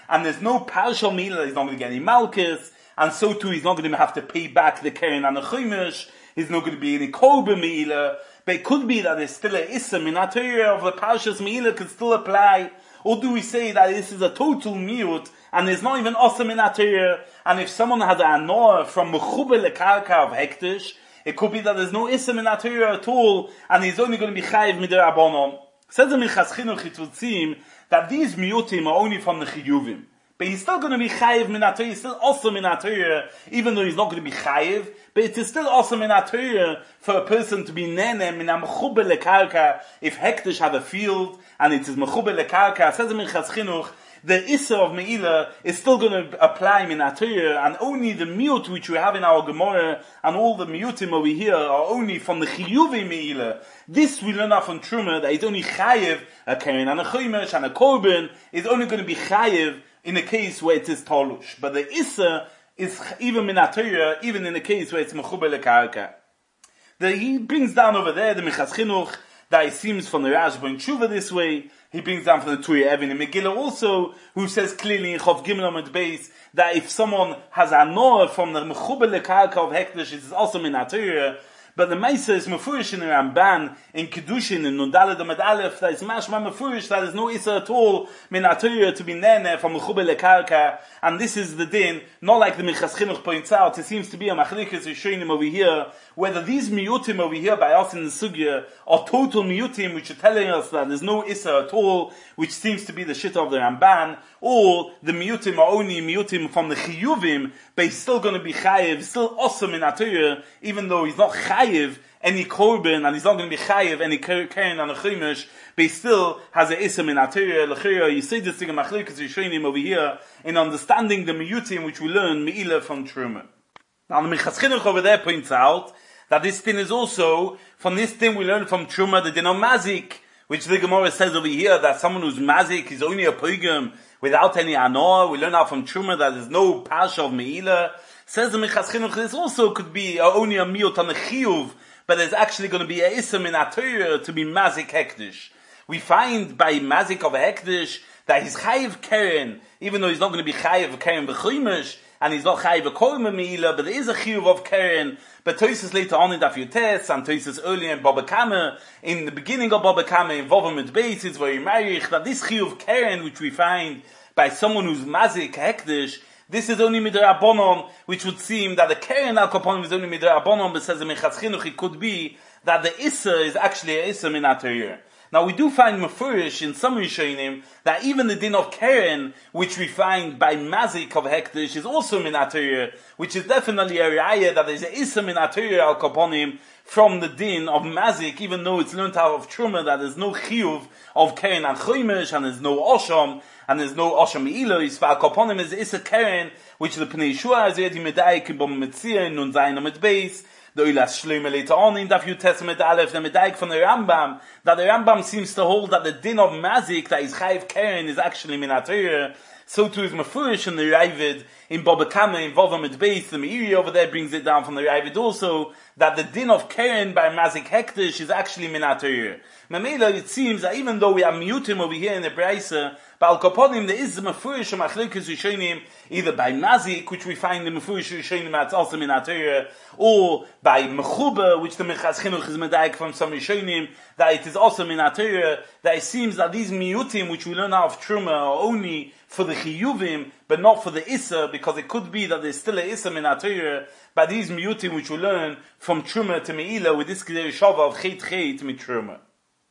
and there's no partial meila, he's not going to get any malchus, and so too he's not going to have to pay back the keren and the chumash, he's not going to be any korban meila, but it could be that there's still a issa minatorah of the parshas meila could still apply, or do we say that this is a total mute, and there's not even issa minatorah, and if someone has an anor from mechube lekarka of hektish, it could be that there's no issa minatorah at all, and he's only going to be chayiv midirabonon. Says the Minchas Chinuch, it would seem that these miyutim are only from the chiyuvim. But he's still going to be chayiv minatorah, he's still also minatorah, even though he's not going to be chayiv, but it is still also minatorah for a person to be nene min mechube lekarka, if hektish have a field, and it is mechube lekarka. Says the Minchas Chinuch, the issa of meila is still going to apply minatorah, and only the miyut which we have in our Gemara, and all the miyutim over here are only from the chiyuvim meila. This we learn out from Truma, that it's only chayiv, a keren and a chumash and a korban, is only going to be chayiv in a case where it is talush. But the issa is even minatorah, even in a case where it's mechube lekarka. The, he brings down over there, the Minchas Chinuch, that it seems from the Rashba in Tshuva this way. He brings down from the Turei Even in Megillah also, who says clearly in Chov Gimel Amud Beis, that if someone has a noah from the mechube lekarka of hektish, it is also minatorah. But the Meisa is mefurish in the Ramban, in Kedushin, in Nundalad Amud Aleph, that is mashma mefurish, that is no issa at all, minatorah to be nene from mechube lekarka, and this is the din, not like the Minchas Chinuch points out, it seems to be a machlekes rishonim over here, whether these miyutim over here by us in the sugya are total miyutim, which are telling us that there's no issa at all, which seems to be the shit of the Ramban, or the miyutim are only miyutim from the chiyuvim, but he's still going to be chayiv, still awesome in Torah, even though he's not chayiv any korban, and he's not going to be chayiv any keren and a chumash, but he still has a issa in Torah. L'chira, you say this thing in machlekes rishonim over here, in understanding the miyutim which we learn meila from Truma. Now the Minchas Chinuch over there points out that this thing is also, from this thing we learn from Truma, the din of mazik, which the Gemara says over here, that someone who's mazik is only a pogrom without any anor. We learn out from Truma that there's no pasha of meila. Says the Minchas Chinuch, this also could be only a miyut on the chiyuv, but there's actually going to be a ism in Torah to be mazik hektish. We find by mazik of a hektish that he's chayiv keren, even though he's not going to be chayiv keren b'chumash, and he's not chayiv a korban meila, but there is a chiyuv of keren. But Tosis later on in Daf Yotes, and Tosis earlier in Baba Kama, in the beginning of Baba Kama, in Vovamid Beis, it's very marich, that this chiyuv keren, which we find by someone who's mazik hektish, this is only midrabanon, which would seem that the keren al kaponim is only midrabanon, but says the Minchas Chinuch, it could be that the issa is actually a issa min Torah. Now we do find mefurish in some Rishonim that even the din of keren, which we find by mazik of hektish, is also min Torah, which is definitely a raya that there is a issa min Torah al kaponim from the din of mazik, even though it's learned out of Truma that there's no chiyuv of keren and chumash, and there's no osham, and there's no osham ilois. For al kaponim is issa keren, which the Pnei Yeshua is already medayik in Bom Metzia in Nun Zayin Amud Beis. The Oilas Shlomo later on in Daf Yud Testament Aleph, the medayik from the Rambam, that the Rambam seems to hold that the din of mazik, that is chayiv keren, is actually min Torah. So too is mefurish in the Ravid in Baba Kama in Vovamid Beis. The Meiri over there brings it down from the Ravid also, that the din of keren by mazik hektish is actually min Torah. Mamela, it seems that even though we have miyutim over here in the Braisa, but al kaponim there is a mefurish of machlekes rishonim, either by mazik, which we find in mefurish rishonim that's also min Torah, or by mechuba, which the Minchas Chinuch is medayik from some rishonim, that it is also min Torah. That it seems that these miyutim which we learn out of Truma are only for the chiyuvim, but not for the issa, because it could be that there's still a issa min Torah, by these miyutim which we learn from Truma to Meila with this Kedei Shava of Chet Chet mit Truma.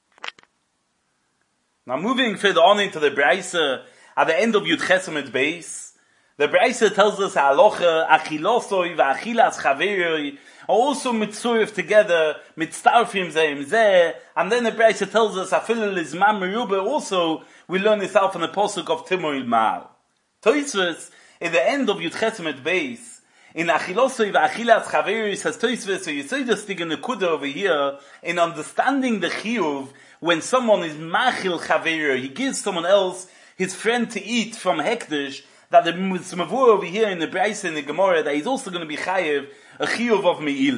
Now moving further on into the Braisa, at the end of Yud Chesamid Beis, the Braisa tells us halacha achilosoi v'achilas chaveroi are also mitzurif together, mitztarfim zeim zeh, and then the Braisa tells us afilu lizman merubah. Also, we learn this out from the posuk of Timur Ilmal. Tosfos, in the end of Yud Chesamid Beis, in achilosoi v'achilas chaveroi says Tosfos, so you see the stig in the kuda over here, in understanding the chiyuv, when someone is machil chaver, he gives someone else, his friend, to eat from hektish, that the mavur over here in the Braisa in the Gemara, that he's also going to be chayev, a chiyuv of meila.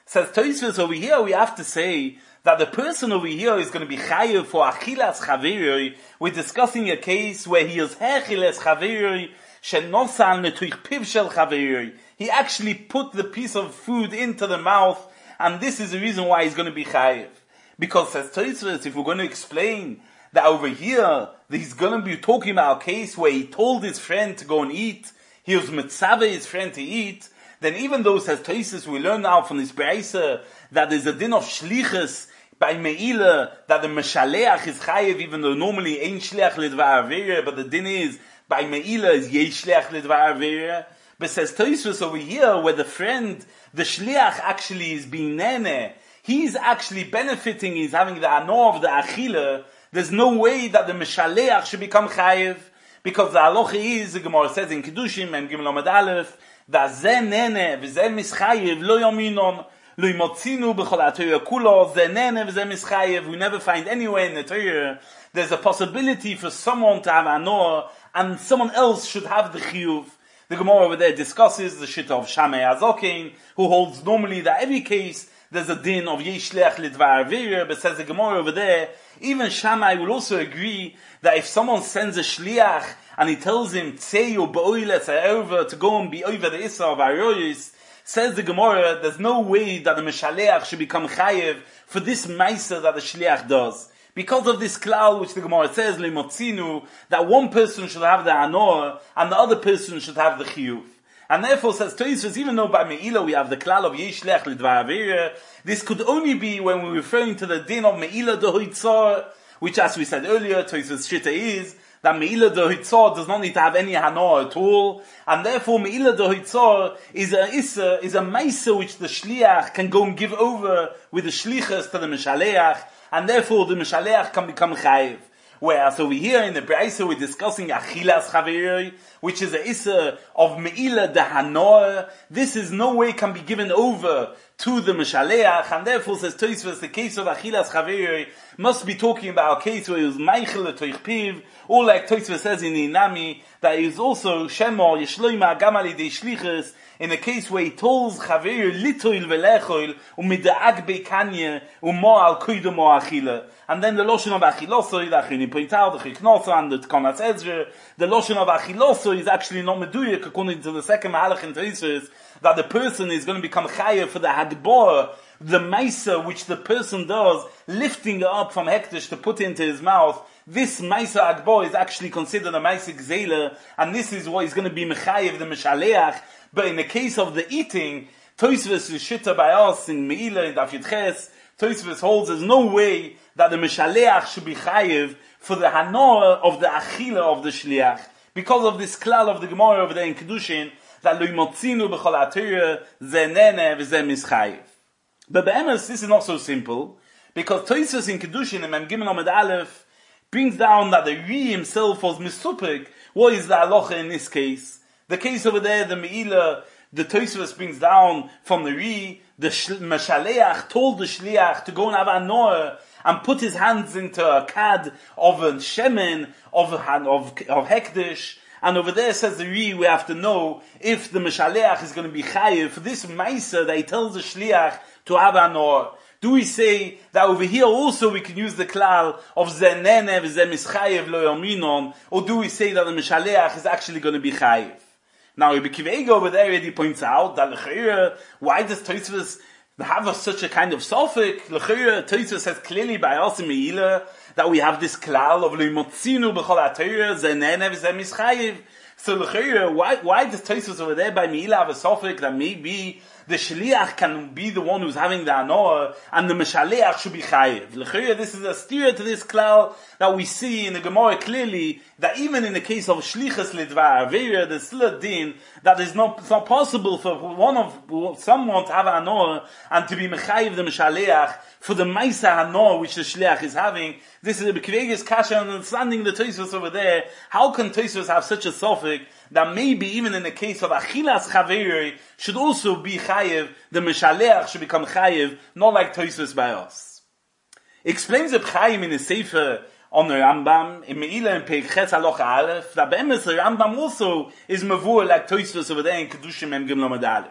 Says Tosfos over here, we have to say that the person over here is going to be chayav for achilas chaveroi. We're discussing a case where he is hechiles chaveroi, shenosal netuich piv shel chaveroi. He actually put the piece of food into the mouth, and this is the reason why he's going to be chayav. Because says Tosfos, if we're going to explain that over here, he's going to be talking about a case where he told his friend to go and eat, he was mitzaveh his friend to eat, then even though says Tosfos, we learn now from this Bereisa that there's a din of shlichus by Meila, that the Meshaleach is chayev, even though normally ain't shleach lidvar avera, but the din is, by Meila is yesh shleach lidvar avera. But says Tosfos over here, where the friend, the shliach actually is being nene, he's actually benefiting, he's having the anor of the achila, there's no way that the Meshaleach should become chayev, because the halacha is, the Gemara says in Kedushim, and Gimel Amud Aleph, that ze nene, v'ze mischayev, lo yominon, lo yimotzinu b'chol ha'Torah kulo, ze nene, v'ze mischayev. We never find anywhere in the Torah, there's a possibility for someone to have anor, and someone else should have the chiyuv. The Gemara over there discusses the shit of Shammai Azokin, who holds normally that every case, there's a din of yishlech lidvar avera, but says the Gemara over there, even Shammai will also agree that if someone sends a shliach and he tells him tzeyu ba'oiles over to go and be over the issa of aroyis, says the Gemara, there's no way that the meshaleach should become chayev for this ma'isa that the shliach does. Because of this klal which the Gemara says, lemotzinu, that one person should have the anor and the other person should have the chiyuv. And therefore, says Tosfos, even though by Meila we have the klal of yesh lech lidvar avera, this could only be when we're referring to the din of Meila dehoitzor, which, as we said earlier, Tosfos shita is that Meila dehoitzor does not need to have any hanor at all, and therefore Meila dehoitzor is a issa, is a meisa which the shliach can go and give over with the shlichus to the meshaleach, and therefore the meshaleach can become chayiv. Whereas over here in the Bereisa we're discussing achilas chaveroi, which is a issa of meila de hanor. This is no way can be given over to the meshaleach, and therefore says Tosfos, the case of achilas chaveroi must be talking about a case where it was meichel toich piv, or like Tosfos says in the Inami, that is also shemor yeshloima gamali de shlichus, in a case where he tells chaveroi litoil velechoil umidaag beikanye umo al koidem o achila. And then the lotion of achiloso, the achini point out, the chiknoso and the tkonatz ezra, the lotion of achiloso is actually not meduyek according to the second mahalach in Tosfos, that the person is going to become chayev for the hadbor, the maisa which the person does, lifting it up from hektish to put into his mouth. This maisa agbo is actually considered a maisa gzela, and this is what is going to be mechayev the meshaleach. But in the case of the eating, Tosfos is shita by us in Meila in Daf Yudches. Tosfos holds there's no way that the meshaleach should be chayev for the hanor of the achila of the shliach, because of this klal of the Gemara over there in Kedushin, that lo yimotzinu b'chol ha'Torah ze nene v'ze mischayev. But be'emes, this is not so simple, because Tosfos in Kedushin in Mem Gimel Amud Aleph brings down that the Ri himself was misupik. What is the halacha in this case? The case over there, the Meila, the Tosfos brings down from the Ri, the Meshaleach told the Shliach to go and have a noah and put his hands into a kad of a shemen, of, of, of hekdesh. And over there says the Ri, we have to know if the Meshaleach is going to be chayiv for this maisa that he tells the Shliach to have a noah. Do we say that over here also we can use the klal of zenene v'ze mischayev lo yominon, or do we say that the Meshaleach is actually going to be chayiv? Now, Rabbi Akiva Eiger over there already points out that l'chayra, why does Tosfos have a, such a kind of suffix? L'chayra, Tosfos says clearly by us in Meila that we have this klal of l'imotzinu b'chol ha'Torah zenene v'ze mischayev. So l'chayra, why why does Tosfos over there by Meila have a suffix that maybe the shliach can be the one who's having the anor, and the meshaleach should be chayiv? L'chayra, this is a steer to this klal that we see in the Gemara clearly, that even in the case of shlichus lidvar avera, there's still a din that is not, it's not possible for one of someone to have an anor and to be mechayiv the meshaleach for the maisa hanor which the shliach is having. This is a Bekivege's kasha and understanding the Tosfos over there. How can Tosfos have such a suffix that maybe even in the case of achilas chaveri should also be chayiv, the meshaleach should become chayiv, not like Tosfos by us? Explains the Chaim in his sefer on the Rambam in Meila in Peik Ches Halacha Aleph that be'emes the Rambam also is mavur like Tosfos over there in Kedushim Mem Gimel Amud Aleph.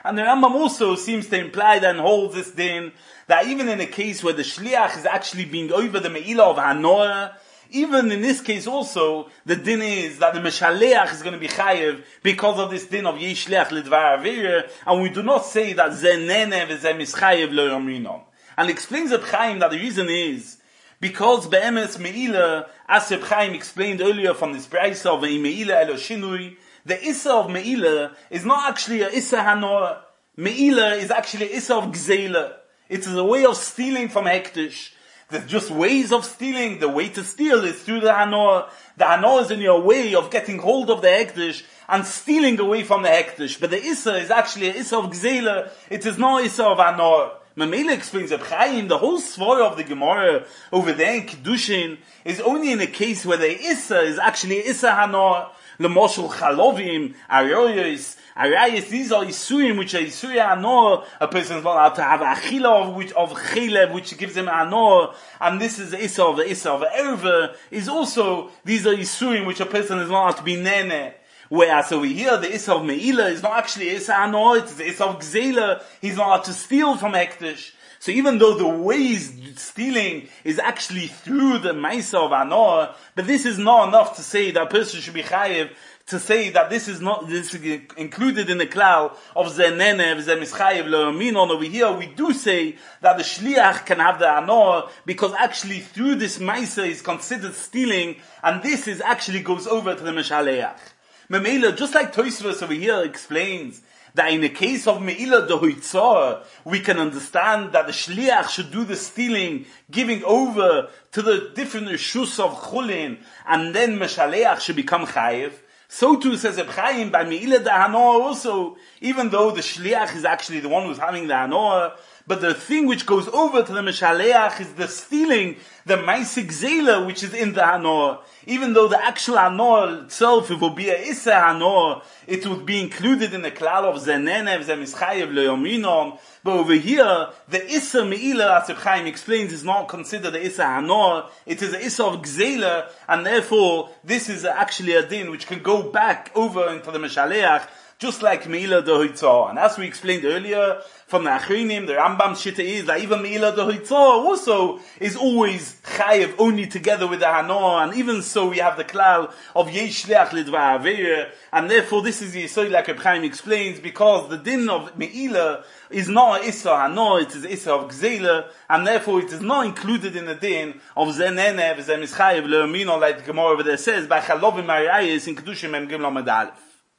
And the Rambam also seems to imply that and holds this din, that even in a case where the shliach is actually being over the me'ilah of hanoah, even in this case also, the din is that the Meshaleach is going to be chayev because of this din of yesh shliach lidvar avir, and we do not say that ze nene v'ze mischayev lo yominon. And explains Reb Chaim that the reason is because be'emes me'ilah, as Reb Chaim explained earlier from this brayso of me'ilah elo shinui, the issa of me'ilah is not actually a issa hanoah. Me'ilah is actually a issa of gzeila. It is a way of stealing from hektish. There's just ways of stealing. The way to steal is through the hanoah. The hanoah is in your way of getting hold of the hektish and stealing away from the hektish. But the issa is actually a issa of gzeila. It is not issa of hanoah. Mamela explains that Chaim, the whole story of the Gemara over there in Kiddushin is only in a case where the issa is actually issa hanoah. L'moshel chalovim, aroyos, arayos, these are isurim, which are isuri hanoah. A person is not allowed to have a achila of which, of chelev, which gives him hanoah. And this is the issa of the issa of erva, is also, these are isurim, which a person is not allowed to be nene. Whereas over here, the issa of me'ilah is not actually issa hanoah, it is the issa of gzeila. He's not allowed to steal from hektish. So even though the way he's stealing is actually through the Maisa of Anoah, but this is not enough to say that a person should be chayev, to say that this is not, this is included in the klal of Zenene, Zemischayev, Le'ominon. Over here, we do say that the Shliach can have the Anoah, because actually through this Maisa is considered stealing, and this is actually goes over to the Meshaleach. Memela, just like Tosfos over here explains, that in the case of Me'ilah the Hoitzah, we can understand that the Shliach should do the stealing, giving over to the different Rishus of Chulin, and then Meshaleach should become Chayev. So too says Reb Chaim by Me'ilah the Hanoah also, even though the Shliach is actually the one who's having the Hanoah, but the thing which goes over to the Meshaleach is the stealing, the Maisik Zela, which is in the Hanoah. Even though the actual Hanoah itself, it would be a Issa Hanoah, it would be included in the klal of Zenenev, Zemischayev, Le'ominon. But over here, the Issa Me'ilah, as Reb Chaim explains, is not considered the Issa Hanoah. It is the Issa of Gzela, and therefore, this is actually a din which can go back over into the Meshaleach, just like Me'ilah the Hoitzah. And as we explained earlier, from the Achronim, the Rambam Shitta is that even Me'ilah the Hoitzah also is always chayev only together with the Hanoah, and even so we have the klal of Yesh Shliach Lidvar Avir, and therefore this is the Yisod like Reb Chaim explains, because the din of Me'ilah is not Issa Hanoah, it is Issa of Gzela, and therefore it is not included in the din of Zenenev, Zemischayev, Le'ominon, like the Gemara over there says, by Chalovim Marayis in Kedushim Mem Gimel Amud Aleph.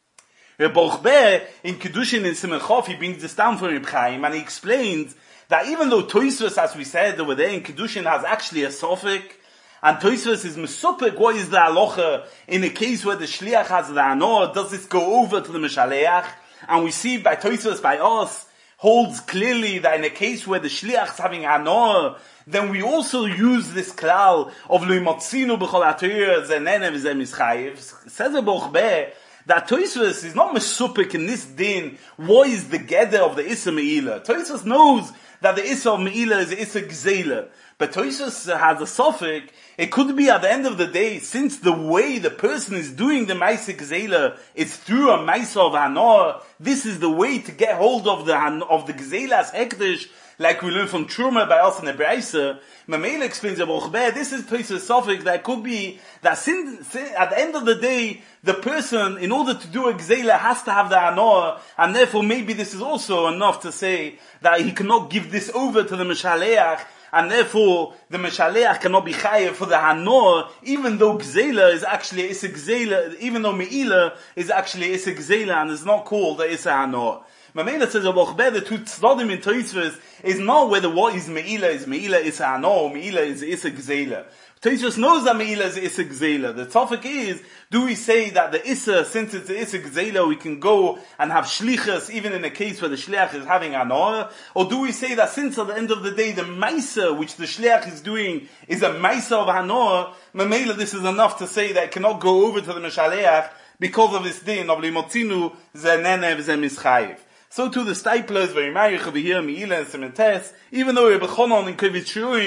Reb Bochbe in Kiddushin in Siman Chof, he brings this down for Reb Chaim, and he explains that even though Tosfos, as we said over there in Kiddushin, has actually a sofik, and Tosfos is mesupik, what is the halacha in a case where the shliach has the hanoah? Does this go over to the meshaleach? And we see by Tosfos, by us, holds clearly that in a case where the shliach is having hanoah, then we also use this klal of lo yimotzinu b'chol ha'torah zenenev zemischayev. Says Reb Bochbe that Tosfos is not mesupik in this din. What is the gather of the Issa Me'ilah? Tosfos knows that the Issa of Me'ilah is the Issa Gzela. But Tosfos has a suffix. It could be at the end of the day, since the way the person is doing the Maisa Gzela is through a Maisa of Hanoah, this is the way to get hold of the of the Gzela's Hektish, like we learn from Truma by us in the Braisa. Mamela explains about this is Tosfos suffix that could be that since, since, at the end of the day, the person, in order to do a Gzela, has to have the Hanoah, and therefore maybe this is also enough to say that he cannot give this over to the Meshaleach, and therefore the Meshaleach cannot be chayev for the Hanoah, even though Gzela is actually Issa Gzela, even though Me'ilah is actually Issa Gzela, and is not called the Issa Hanoah. Mamela says about the two tzaddim in Tosfos is not whether what is Me'ilah is Me'ilah Issa Hanoah, or Me'ilah is Issa Gzela. Tosfos knows that Me'ilah is Issa Gzela. The topic is, do we say that the Issa, since it's the Issa Gzela, we can go and have shlichus even in a case where the shliach is having hanoah? Or do we say that since at the end of the day the Maisa which the shliach is doing is a Maisa of hanoah, Mamela, this is enough to say that it cannot go over to the Meshaleach because of this din of Limotzinu Zenenev Zemischayev. So too the Stipler is very married over here, Me'ilah and Sementes, even though Rebbe Chonon in Kovitz Shurim,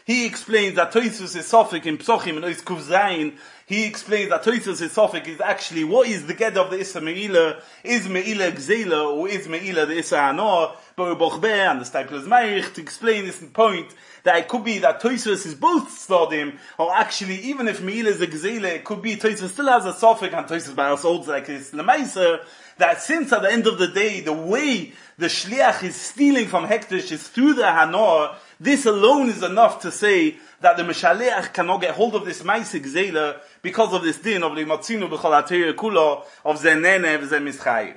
he explains that Tosfos is Sofik in Psochim and Ois Kuf Zayin. He explains that Tosfos is Sofik is actually what is the get of the Issa Me'ila, is Me'ila Gzela or is Me'ila the Issa Hanor, but Bochbe and the Staples Meirich to explain this point that it could be that Tosfos is both Stodim, or actually even if Me'ila is a Gzela, it could be Tosfos still has a Sofik and Tosfos by us holds like this Lemaisa, that since at the end of the day, the way the Shliach is stealing from Hektish is through the Hanor, this alone is enough to say that the Meshaleach cannot get hold of this Maisik Zela because of this din of the Matzinu B'chol HaTeirah Kula of Zenene V'Zemischayif.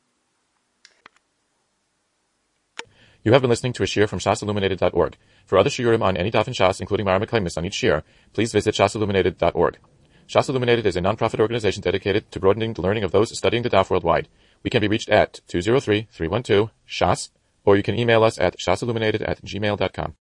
You have been listening to a shiur from shas illuminated dot org. For other shiurim on any daf in Shas, including Mara Mekaymis on each shiur, please visit shas illuminated dot org. Shas Illuminated is a non-profit organization dedicated to broadening the learning of those studying the daf worldwide. We can be reached at two zero three, three one two, shas, or you can email us at shasilluminated at gmail dot com.